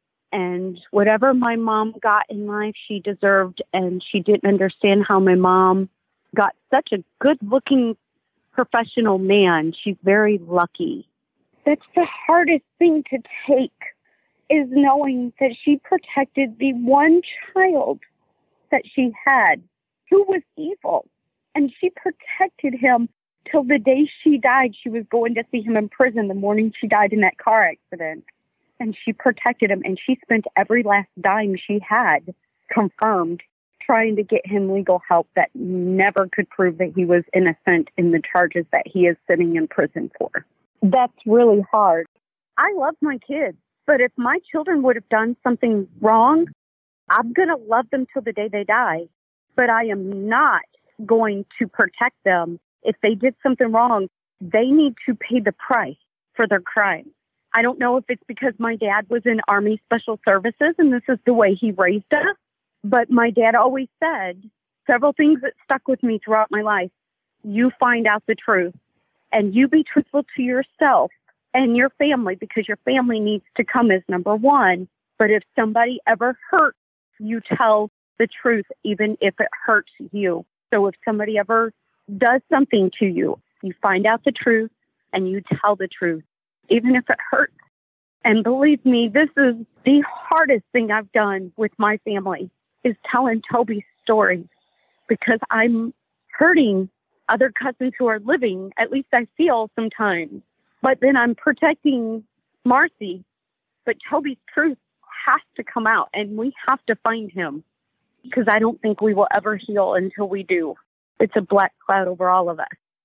and whatever my mom got in life, she deserved, and she didn't understand how my mom got such a good-looking professional man. She's very lucky. That's the hardest thing to take, is knowing that she protected the one child that she had who was evil. And she protected him till the day she died. She was going to see him in prison the morning she died in that car accident. And she protected him, and she spent every last dime she had, confirmed, trying to get him legal help that never could prove that he was innocent in the charges that he is sitting in prison for. That's really hard. I love my kids. But if my children would have done something wrong, I'm going to love them till the day they die. But I am not going to protect them. If they did something wrong, they need to pay the price for their crime. I don't know if it's because my dad was in Army Special Services and this is the way he raised us. But my dad always said several things that stuck with me throughout my life. You find out the truth and you be truthful to yourself and your family, because your family needs to come as number one. But if somebody ever hurts, you tell the truth, even if it hurts you. So if somebody ever does something to you, you find out the truth and you tell the truth, even if it hurts. And believe me, this is the hardest thing I've done with my family, is telling Toby's story, because I'm hurting other cousins who are living, at least I feel sometimes. But then I'm protecting Marcy. But Toby's truth has to come out, and we have to find him, because I don't think we will ever heal until we do. It's a black cloud over all of us.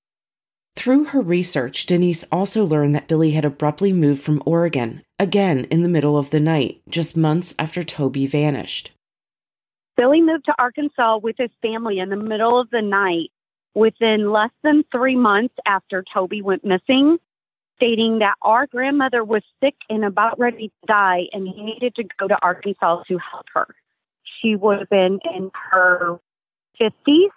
Through her research, Denise also learned that Billy had abruptly moved from Oregon, again in the middle of the night, just months after Toby vanished. Billy moved to Arkansas with his family in the middle of the night within less than 3 months after Toby went missing, stating that our grandmother was sick and about ready to die, and he needed to go to Arkansas to help her. She would have been in her 50s.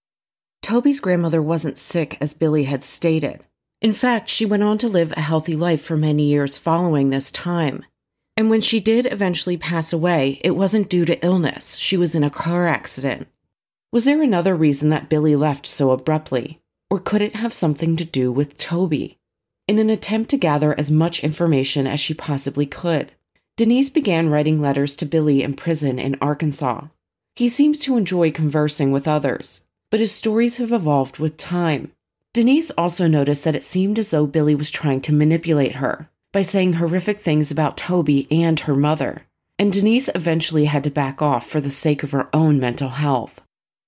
Toby's grandmother wasn't sick, as Billy had stated. In fact, she went on to live a healthy life for many years following this time. And when she did eventually pass away, it wasn't due to illness. She was in a car accident. Was there another reason that Billy left so abruptly? Or could it have something to do with Toby? In an attempt to gather as much information as she possibly could, Denise began writing letters to Billy in prison in Arkansas. He seems to enjoy conversing with others, but his stories have evolved with time. Denise also noticed that it seemed as though Billy was trying to manipulate her by saying horrific things about Toby and her mother, and Denise eventually had to back off for the sake of her own mental health.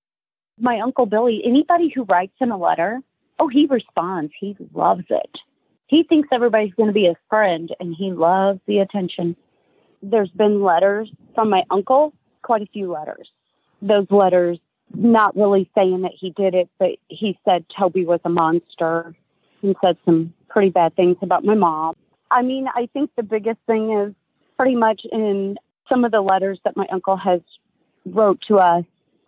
My Uncle Billy, anybody who writes him a letter, he responds. He loves it. He thinks everybody's going to be his friend, and he loves the attention. There's been letters from my uncle, quite a few letters. Those letters not really saying that he did it, but he said Toby was a monster and said some pretty bad things about my mom. I mean, I think the biggest thing is pretty much in some of the letters that my uncle has wrote to us,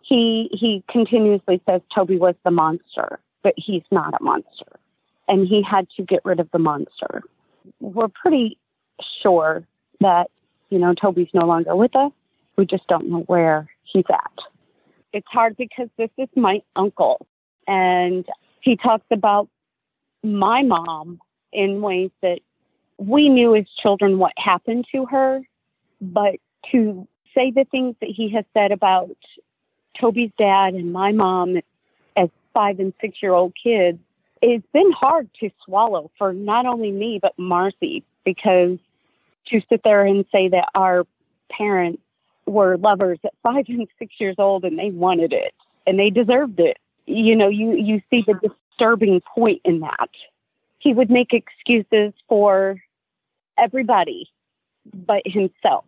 he continuously says Toby was the monster, but he's not a monster. And he had to get rid of the monster. We're pretty sure that, Toby's no longer with us. We just don't know where he's at. It's hard because this is my uncle. And he talks about my mom in ways that we knew as children what happened to her. But to say the things that he has said about Toby's dad and my mom as 5 and 6-year-old kids, it's been hard to swallow for not only me, but Marcy, because to sit there and say that our parents were lovers at 5 and 6 years old and they wanted it and they deserved it. You see the disturbing point in that. He would make excuses for everybody but himself,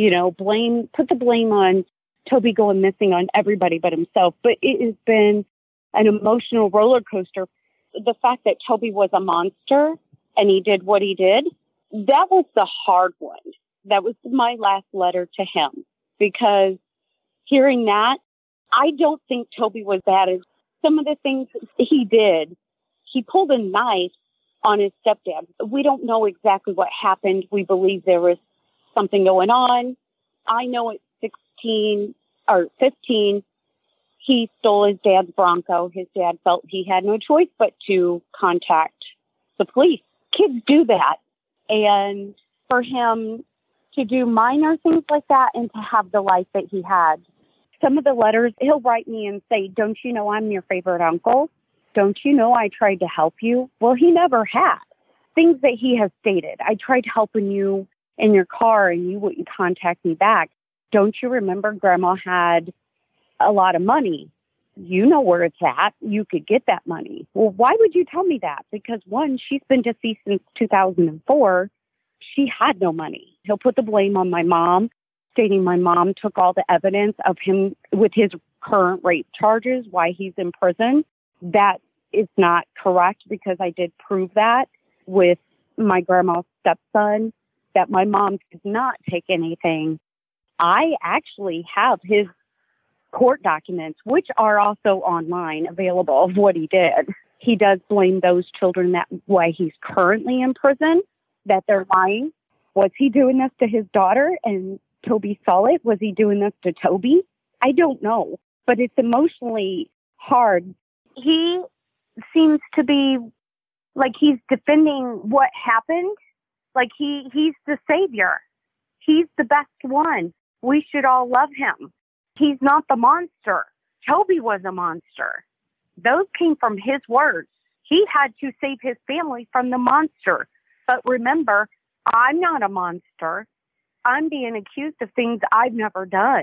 put the blame on Toby going missing on everybody but himself. But it has been an emotional roller coaster. The fact that Toby was a monster and he did what he did, that was the hard one. That was my last letter to him, because hearing that, I don't think Toby was bad as some of the things he did. He pulled a knife on his stepdad. We don't know exactly what happened. We believe there was something going on. I know at 16 or 15, he stole his dad's Bronco. His dad felt he had no choice but to contact the police. Kids do that. And for him to do minor things like that and to have the life that he had. Some of the letters, he'll write me and say, don't you know I'm your favorite uncle? Don't you know I tried to help you? Well, he never had. Things that he has stated. I tried helping you in your car and you wouldn't contact me back. Don't you remember Grandma had a lot of money? You know where it's at. You could get that money. Well, why would you tell me that? Because one, she's been deceased since 2004. She had no money. He'll put the blame on my mom, stating my mom took all the evidence of him with his current rape charges, why he's in prison. That is not correct, because I did prove that with my grandma's stepson, that my mom did not take anything. I actually have his court documents, which are also online available, of what he did. He does blame those children that why he's currently in prison, that they're lying. Was he doing this to his daughter and Toby saw it? Was he doing this to Toby? I don't know, but it's emotionally hard. He seems to be like he's defending what happened. Like he's the savior. He's the best one. We should all love him. He's not the monster. Toby was a monster. Those came from his words. He had to save his family from the monster. But remember, I'm not a monster. I'm being accused of things I've never done.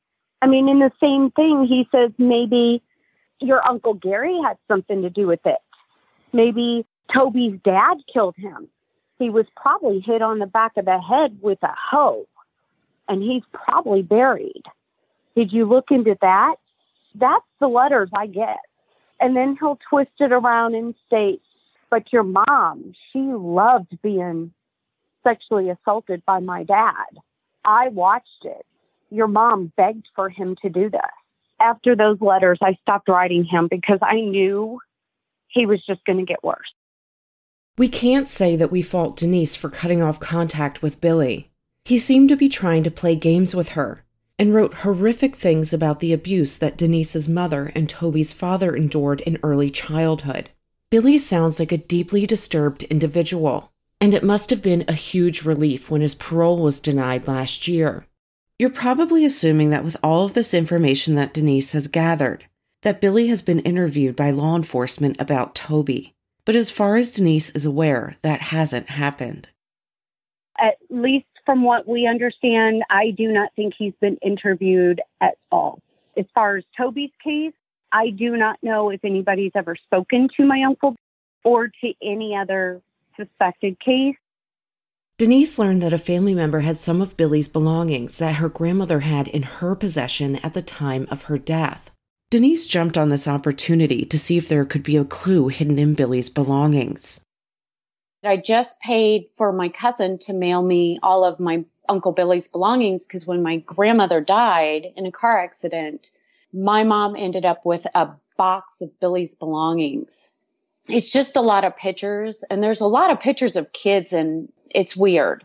I mean, in the same thing, he says maybe your Uncle Gary had something to do with it. Maybe Toby's dad killed him. He was probably hit on the back of the head with a hoe, and he's probably buried. Did you look into that? That's the letters I get. And then he'll twist it around and state, but your mom, she loved being sexually assaulted by my dad. I watched it. Your mom begged for him to do this. After those letters, I stopped writing him because I knew he was just going to get worse. We can't say that we fault Denise for cutting off contact with Billy. He seemed to be trying to play games with her and wrote horrific things about the abuse that Denise's mother and Toby's father endured in early childhood. Billy sounds like a deeply disturbed individual, and it must have been a huge relief when his parole was denied last year. You're probably assuming that with all of this information that Denise has gathered, that Billy has been interviewed by law enforcement about Toby. But as far as Denise is aware, that hasn't happened. At least from what we understand, I do not think he's been interviewed at all. As far as Toby's case, I do not know if anybody's ever spoken to my uncle or to any other suspected case. Denise learned that a family member had some of Billy's belongings that her grandmother had in her possession at the time of her death. Denise jumped on this opportunity to see if there could be a clue hidden in Billy's belongings. I just paid for my cousin to mail me all of my Uncle Billy's belongings because when my grandmother died in a car accident, my mom ended up with a box of Billy's belongings. It's just a lot of pictures, and there's a lot of pictures of kids, and it's weird.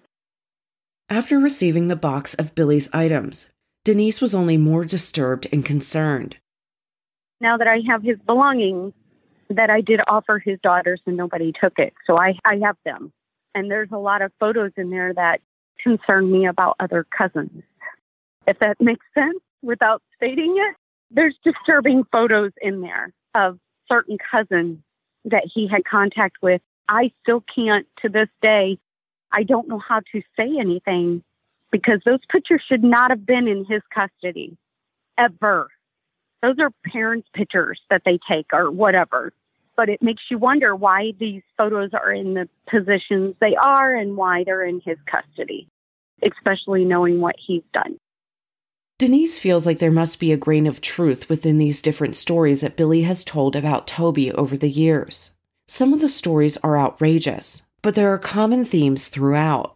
After receiving the box of Billy's items, Denise was only more disturbed and concerned. Now that I have his belongings that I did offer his daughters and nobody took it, so I have them. And there's a lot of photos in there that concern me about other cousins. If that makes sense without stating it, there's disturbing photos in there of certain cousins that he had contact with. I still can't, to this day, I don't know how to say anything because those pictures should not have been in his custody, ever. Those are parents' pictures that they take or whatever. But it makes you wonder why these photos are in the positions they are and why they're in his custody, especially knowing what he's done. Denise feels like there must be a grain of truth within these different stories that Billy has told about Toby over the years. Some of the stories are outrageous, but there are common themes throughout.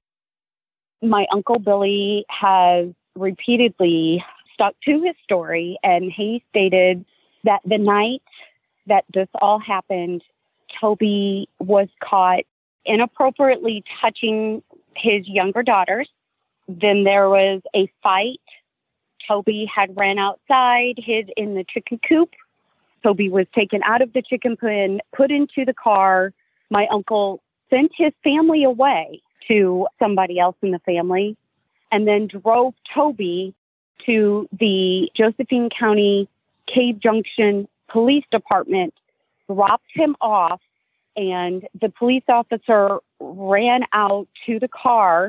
My Uncle Billy has repeatedly stuck to his story, and he stated that the night that this all happened, Toby was caught inappropriately touching his younger daughters. Then there was a fight. Toby had ran outside, hid in the chicken coop. Toby was taken out of the chicken pen, put into the car. My uncle sent his family away to somebody else in the family and then drove Toby to the Josephine County Cave Junction Police Department, dropped him off, and the police officer ran out to the car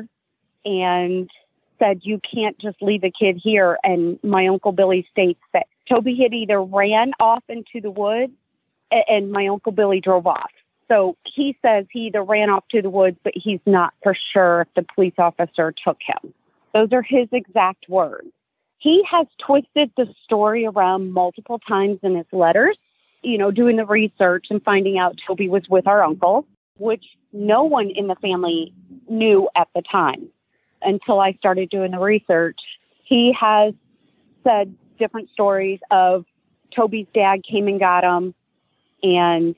and said, "You can't just leave a kid here." And my Uncle Billy states that Toby had either ran off into the woods and my Uncle Billy drove off. So he says he either ran off to the woods, but he's not for sure if the police officer took him. Those are his exact words. He has twisted the story around multiple times in his letters, doing the research and finding out Toby was with our uncle, which no one in the family knew at the time until I started doing the research. He has said different stories of Toby's dad came and got him, and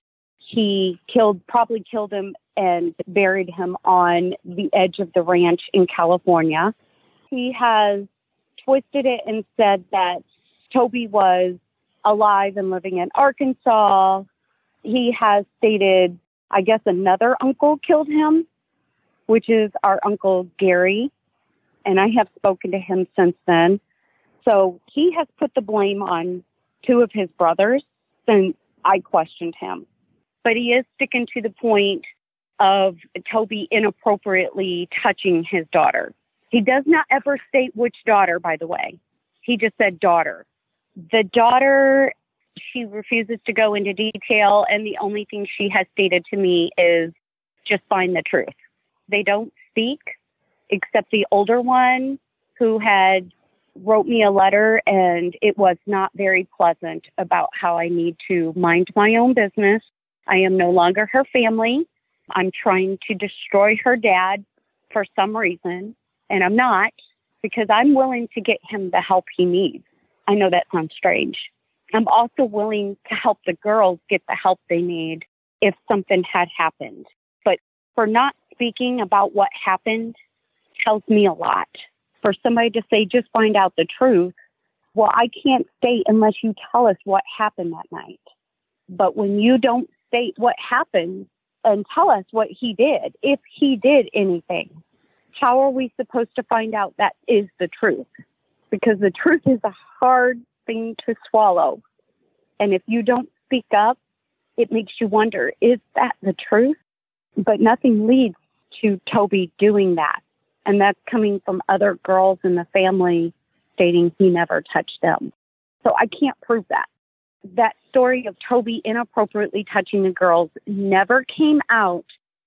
he probably killed him and buried him on the edge of the ranch in California. He has twisted it and said that Toby was alive and living in Arkansas. He has stated, I guess, another uncle killed him, which is our Uncle Gary, and I have spoken to him since then. So he has put the blame on two of his brothers since I questioned him. But he is sticking to the point of Toby inappropriately touching his daughter. He does not ever state which daughter, by the way. He just said daughter. The daughter, she refuses to go into detail, and the only thing she has stated to me is just find the truth. They don't speak, except the older one who had wrote me a letter, and it was not very pleasant about how I need to mind my own business. I am no longer her family. I'm trying to destroy her dad for some reason. And I'm not, because I'm willing to get him the help he needs. I know that sounds strange. I'm also willing to help the girls get the help they need if something had happened. But for not speaking about what happened tells me a lot. For somebody to say, just find out the truth, well, I can't state unless you tell us what happened that night. But when you don't state what happened and tell us what he did, if he did anything, how are we supposed to find out that is the truth? Because the truth is a hard thing to swallow. And if you don't speak up, it makes you wonder, is that the truth? But nothing leads to Toby doing that. And that's coming from other girls in the family stating he never touched them. So I can't prove that. That story of Toby inappropriately touching the girls never came out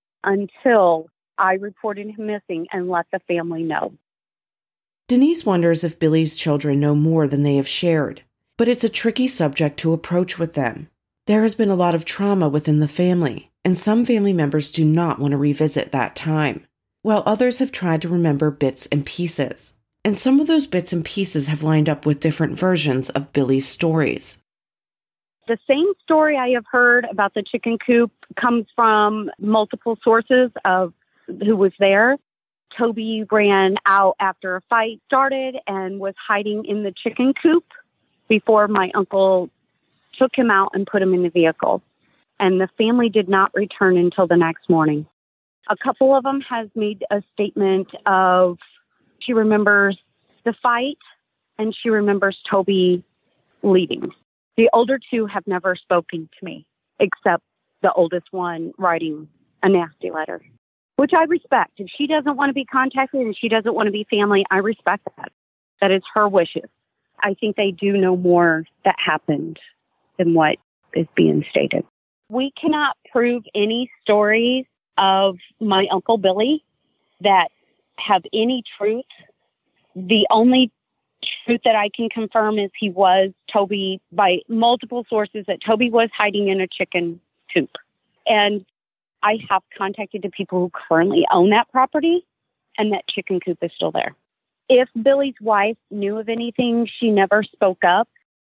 until I reported him missing and let the family know. Denise wonders if Billy's children know more than they have shared. But it's a tricky subject to approach with them. There has been a lot of trauma within the family, and some family members do not want to revisit that time, while others have tried to remember bits and pieces. And some of those bits and pieces have lined up with different versions of Billy's stories. The same story I have heard about the chicken coop comes from multiple sources of who was there. Toby ran out after a fight started and was hiding in the chicken coop before my uncle took him out and put him in the vehicle. And the family did not return until the next morning. A couple of them has made a statement of she remembers the fight and she remembers Toby leaving. The older two have never spoken to me, except the oldest one writing a nasty letter, which I respect. If she doesn't want to be contacted and she doesn't want to be family, I respect that. That is her wishes. I think they do know more that happened than what is being stated. We cannot prove any stories of my Uncle Billy that have any truth. The only truth that I can confirm is he was Toby, by multiple sources, that Toby was hiding in a chicken coop. And I have contacted the people who currently own that property, and that chicken coop is still there. If Billy's wife knew of anything, she never spoke up.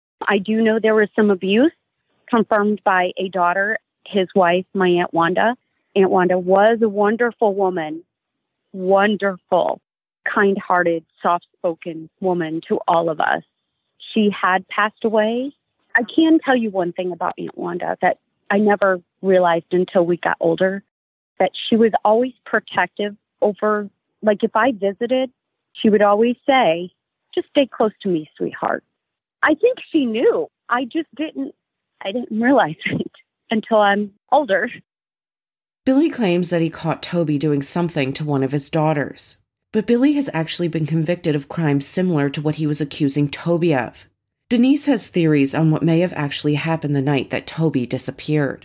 I do know there was some abuse confirmed by a daughter, his wife, my Aunt Wanda. Aunt Wanda was a wonderful woman, wonderful, kind-hearted, soft-spoken woman to all of us. She had passed away. I can tell you one thing about Aunt Wanda that I never realized until we got older, that she was always protective over, like if I visited, she would always say, just stay close to me, sweetheart. I think she knew. I didn't realize it until I'm older. Billy claims that he caught Toby doing something to one of his daughters, but Billy has actually been convicted of crimes similar to what he was accusing Toby of. Denise has theories on what may have actually happened the night that Toby disappeared.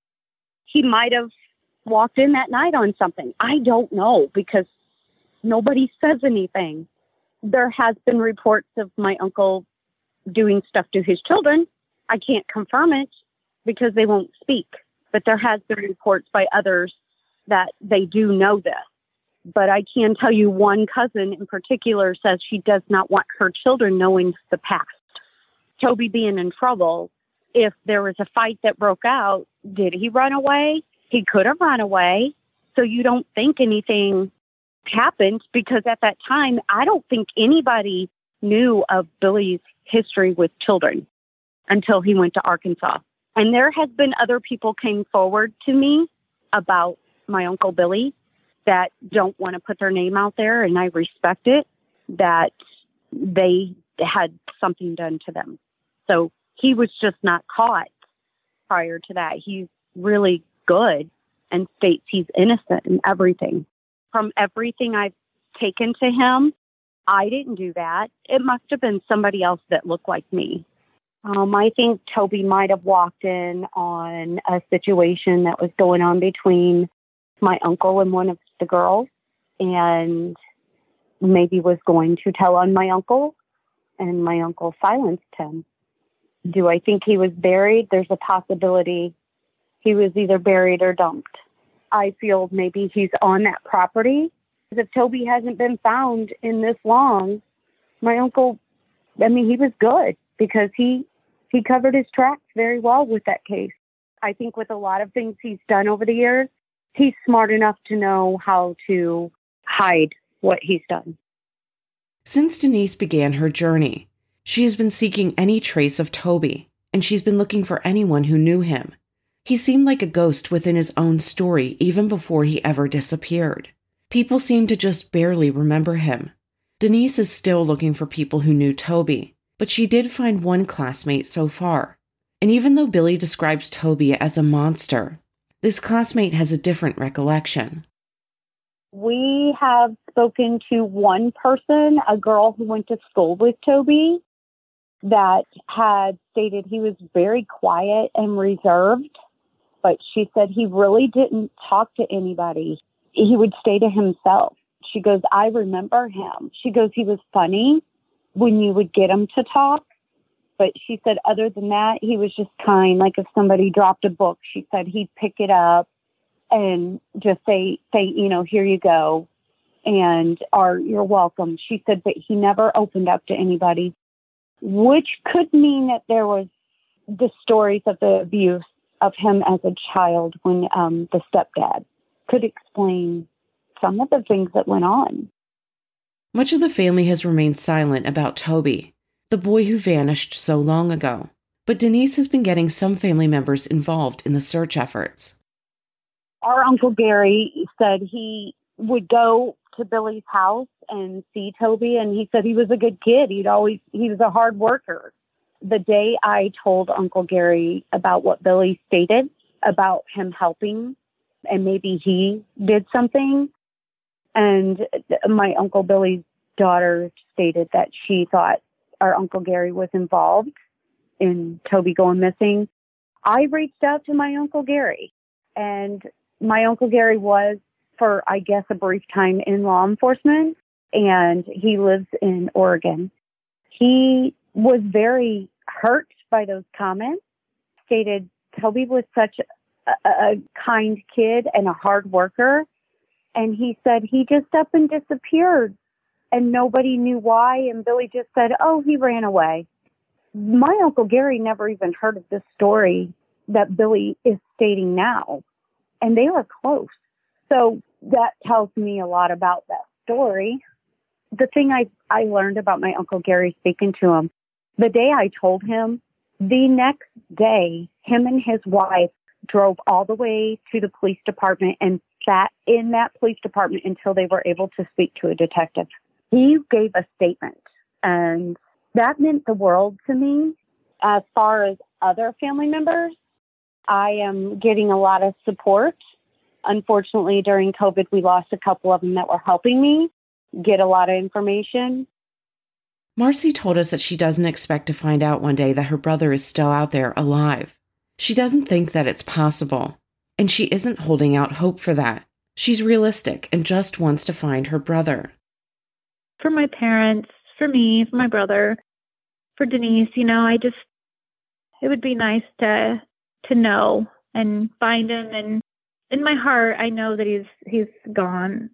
He might have walked in that night on something. I don't know, because nobody says anything. There has been reports of my uncle doing stuff to his children. I can't confirm it because they won't speak. But there has been reports by others that they do know this. But I can tell you one cousin in particular says she does not want her children knowing the past. Toby being in trouble, if there was a fight that broke out, did he run away? He could have run away. So you don't think anything happened, because at that time, I don't think anybody knew of Billy's history with children until he went to Arkansas. And there has been other people came forward to me about my Uncle Billy that don't want to put their name out there, and I respect it, that they had something done to them. So he was just not caught prior to that. He's really good and states he's innocent in everything. From everything I've taken to him, I didn't do that. It must have been somebody else that looked like me. I think Toby might have walked in on a situation that was going on between my uncle and one of the girls, and maybe was going to tell on my uncle, and my uncle silenced him. Do I think he was buried? There's a possibility he was either buried or dumped. I feel maybe he's on that property. If Toby hasn't been found in this long, my uncle, he was good because he covered his tracks very well with that case. I think with a lot of things he's done over the years, he's smart enough to know how to hide what he's done. Since Denise began her journey, she has been seeking any trace of Toby, and she's been looking for anyone who knew him. He seemed like a ghost within his own story even before he ever disappeared. People seem to just barely remember him. Denise is still looking for people who knew Toby, but she did find one classmate so far. And even though Billy describes Toby as a monster, this classmate has a different recollection. We have spoken to one person, a girl who went to school with Toby, that had stated he was very quiet and reserved, but she said he really didn't talk to anybody. He would stay to himself. She goes, I remember him. She goes, he was funny when you would get him to talk, But she said other than that, he was just kind. Like if somebody dropped a book, she said he'd pick it up and just say, here you go. Or you're welcome. She said, but he never opened up to anybody, which could mean that there was the stories of the abuse of him as a child when the stepdad could explain some of the things that went on. Much of the family has remained silent about Toby, the boy who vanished so long ago. But Denise has been getting some family members involved in the search efforts. Our Uncle Gary said he would go to Billy's house and see Toby, and he said he was a good kid. He was a hard worker. The day I told Uncle Gary about what Billy stated about him helping, and maybe he did something, and my Uncle Billy's daughter stated that she thought our Uncle Gary was involved in Toby going missing, I reached out to my Uncle Gary, and my Uncle Gary was, for, I guess, a brief time in law enforcement, and he lives in Oregon. He was very hurt by those comments, stated Toby was such a kind kid and a hard worker, and he said he just up and disappeared, and nobody knew why, and Billy just said, oh, he ran away. My Uncle Gary never even heard of this story that Billy is stating now, and they were close. So that tells me a lot about that story. The thing I learned about my Uncle Gary speaking to him, the day I told him, the next day, him and his wife drove all the way to the police department and sat in that police department until they were able to speak to a detective. He gave a statement, and that meant the world to me. As far as other family members, I am getting a lot of support. Unfortunately, during COVID, we lost a couple of them that were helping me get a lot of information. Marcy told us that she doesn't expect to find out one day that her brother is still out there alive. She doesn't think that it's possible, and she isn't holding out hope for that. She's realistic and just wants to find her brother. For my parents, for me, for my brother, for Denise, it would be nice to know and find him. And in my heart, I know that he's gone.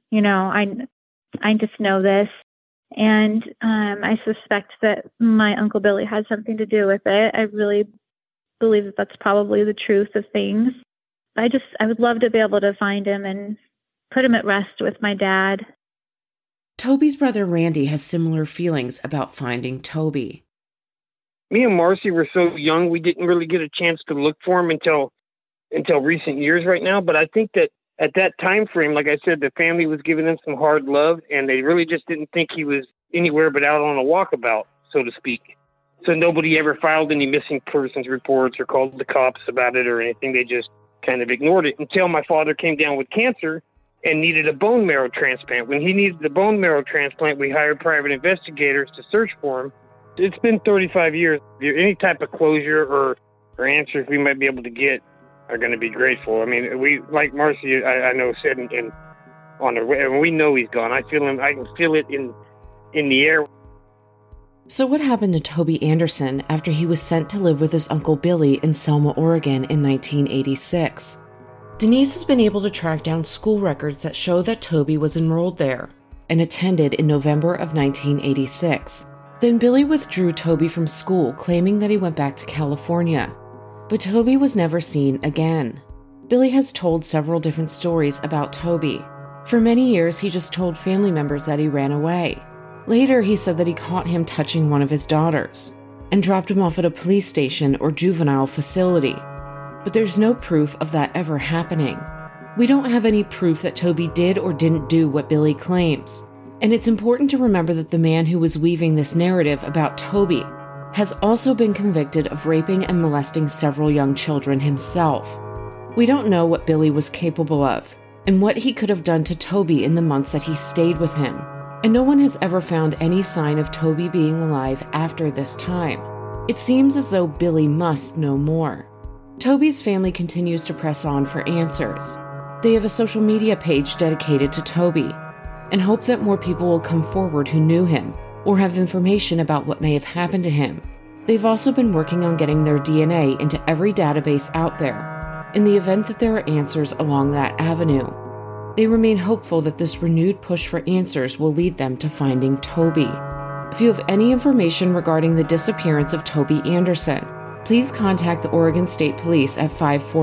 I just know this. And I suspect that my Uncle Billy had something to do with it. I really believe that that's probably the truth of things. I would love to be able to find him and put him at rest with my dad. Toby's brother Randy has similar feelings about finding Toby. Me and Marcy were so young, we didn't really get a chance to look for him until recent years right now. But I think that at that time frame, like I said, the family was giving him some hard love, and they really just didn't think he was anywhere but out on a walkabout, so to speak. So nobody ever filed any missing persons reports or called the cops about it or anything. They just kind of ignored it until my father came down with cancer and needed a bone marrow transplant. When he needed the bone marrow transplant, we hired private investigators to search for him. It's been 35 years. Any type of closure or answers we might be able to get are going to be grateful. I mean, we, like Marcy, I know, said we know he's gone. I feel him. I can feel it in the air. So what happened to Toby Anderson after he was sent to live with his Uncle Billy in Selma, Oregon in 1986? Denise has been able to track down school records that show that Toby was enrolled there and attended in November of 1986. Then Billy withdrew Toby from school, claiming that he went back to California. But Toby was never seen again. Billy has told several different stories about Toby. For many years, he just told family members that he ran away. Later, he said that he caught him touching one of his daughters and dropped him off at a police station or juvenile facility. But there's no proof of that ever happening. We don't have any proof that Toby did or didn't do what Billy claims. And it's important to remember that the man who was weaving this narrative about Toby has also been convicted of raping and molesting several young children himself. We don't know what Billy was capable of and what he could have done to Toby in the months that he stayed with him. And no one has ever found any sign of Toby being alive after this time. It seems as though Billy must know more. Toby's family continues to press on for answers. They have a social media page dedicated to Toby and hope that more people will come forward who knew him or have information about what may have happened to him. They've also been working on getting their DNA into every database out there, in the event that there are answers along that avenue. They remain hopeful that this renewed push for answers will lead them to finding Toby. If you have any information regarding the disappearance of Toby Anderson, please contact the Oregon State Police at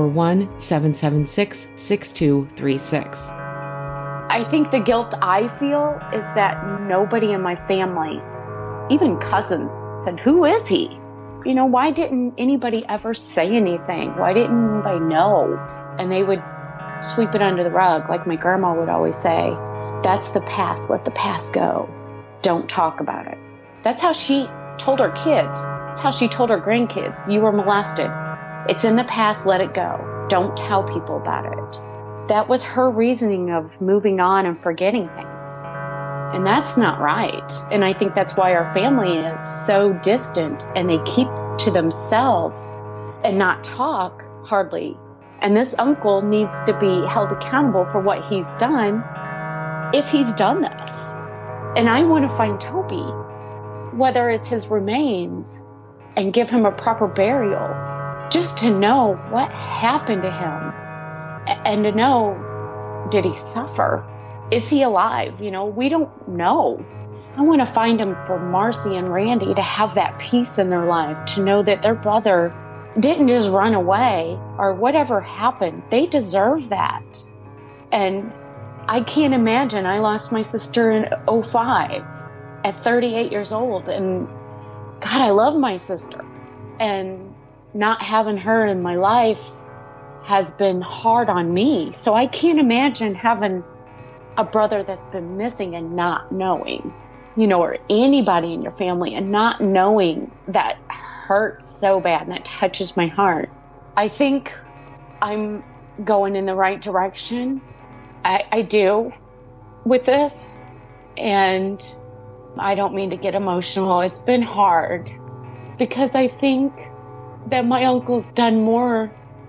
541-776-6236. I think the guilt I feel is that nobody in my family, even cousins, said, "Who is he?" Why didn't anybody ever say anything? Why didn't anybody know? And they would sweep it under the rug, like my grandma would always say. That's the past. Let the past go. Don't talk about it. That's how she told her kids. That's how she told her grandkids. You were molested. It's in the past. Let it go. Don't tell people about it. That was her reasoning of moving on and forgetting things. And that's not right. And I think that's why our family is so distant and they keep to themselves and not talk hardly. And this uncle needs to be held accountable for what he's done if he's done this. And I want to find Toby, whether it's his remains, and give him a proper burial, just to know what happened to him and to know, did he suffer? Is he alive? We don't know. I want to find him for Marcy and Randy to have that peace in their life, to know that their brother didn't just run away or whatever happened. They deserve that. And I can't imagine. I lost my sister in 2005 at 38 years old. And God, I love my sister. And not having her in my life has been hard on me. So I can't imagine having a brother that's been missing and not knowing, or anybody in your family and not knowing. That hurts so bad and that touches my heart. I think I'm going in the right direction. I do with this. And I don't mean to get emotional. It's been hard because I think that my uncle's done more,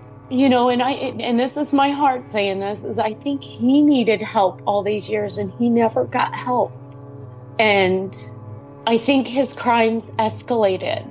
and this is my heart saying this, is I think he needed help all these years and he never got help. And I think his crimes escalated.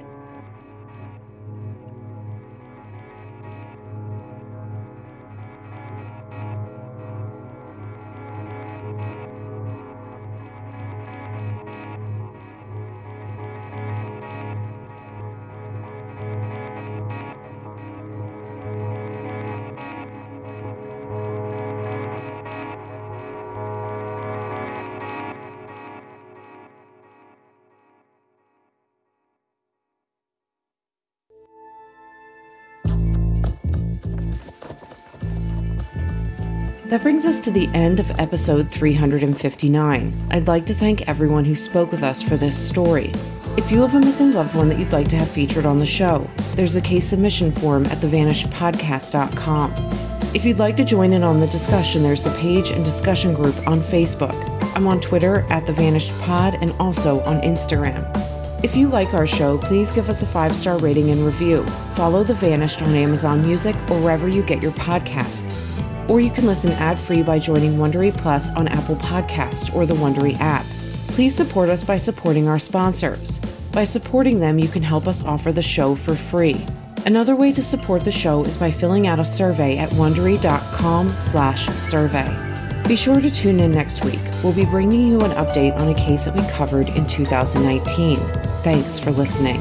That brings us to the end of episode 359. I'd like to thank everyone who spoke with us for this story. If you have a missing loved one that you'd like to have featured on the show, there's a case submission form at thevanishedpodcast.com. If you'd like to join in on the discussion, there's a page and discussion group on Facebook. I'm on Twitter at thevanishedpod and also on Instagram. If you like our show, please give us a 5-star rating and review. Follow The Vanished on Amazon Music or wherever you get your podcasts. Or you can listen ad-free by joining Wondery Plus on Apple Podcasts or the Wondery app. Please support us by supporting our sponsors. By supporting them, you can help us offer the show for free. Another way to support the show is by filling out a survey at Wondery.com/survey. Be sure to tune in next week. We'll be bringing you an update on a case that we covered in 2019. Thanks for listening.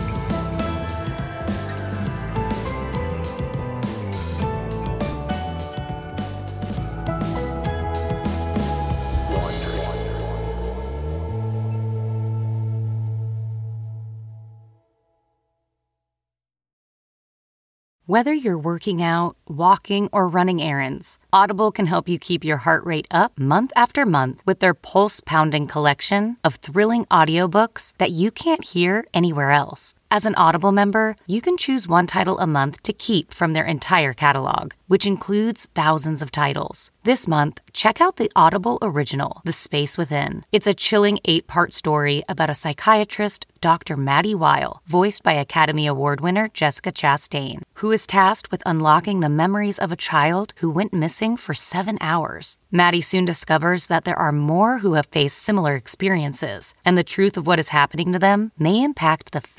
Whether you're working out, walking, or running errands, Audible can help you keep your heart rate up month after month with their pulse-pounding collection of thrilling audiobooks that you can't hear anywhere else. As an Audible member, you can choose one title a month to keep from their entire catalog, which includes thousands of titles. This month, check out the Audible original, The Space Within. It's a chilling 8-part story about a psychiatrist, Dr. Maddie Weil, voiced by Academy Award winner Jessica Chastain, who is tasked with unlocking the memories of a child who went missing for 7 hours. Maddie soon discovers that there are more who have faced similar experiences, and the truth of what is happening to them may impact the fate of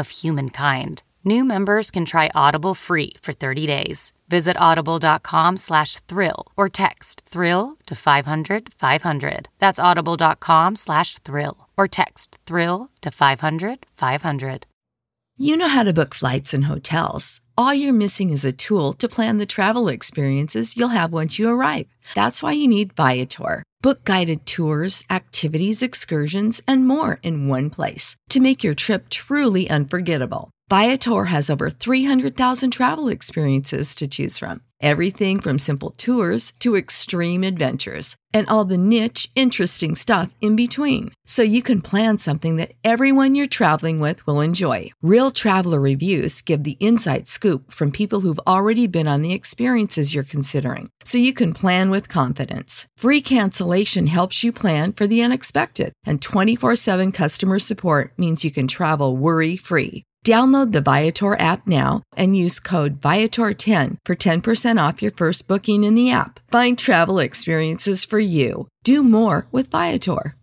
of humankind. New members can try Audible free for 30 days. Visit audible.com/thrill or text thrill to 500-500. That's audible.com/thrill or text thrill to 500-500. You know how to book flights and hotels. All you're missing is a tool to plan the travel experiences you'll have once you arrive. That's why you need Viator. Book guided tours, activities, excursions, and more in one place to make your trip truly unforgettable. Viator has over 300,000 travel experiences to choose from. Everything from simple tours to extreme adventures and all the niche, interesting stuff in between. So you can plan something that everyone you're traveling with will enjoy. Real traveler reviews give the inside scoop from people who've already been on the experiences you're considering. So you can plan with confidence. Free cancellation helps you plan for the unexpected. And 24/7 customer support means you can travel worry-free. Download the Viator app now and use code Viator10 for 10% off your first booking in the app. Find travel experiences for you. Do more with Viator.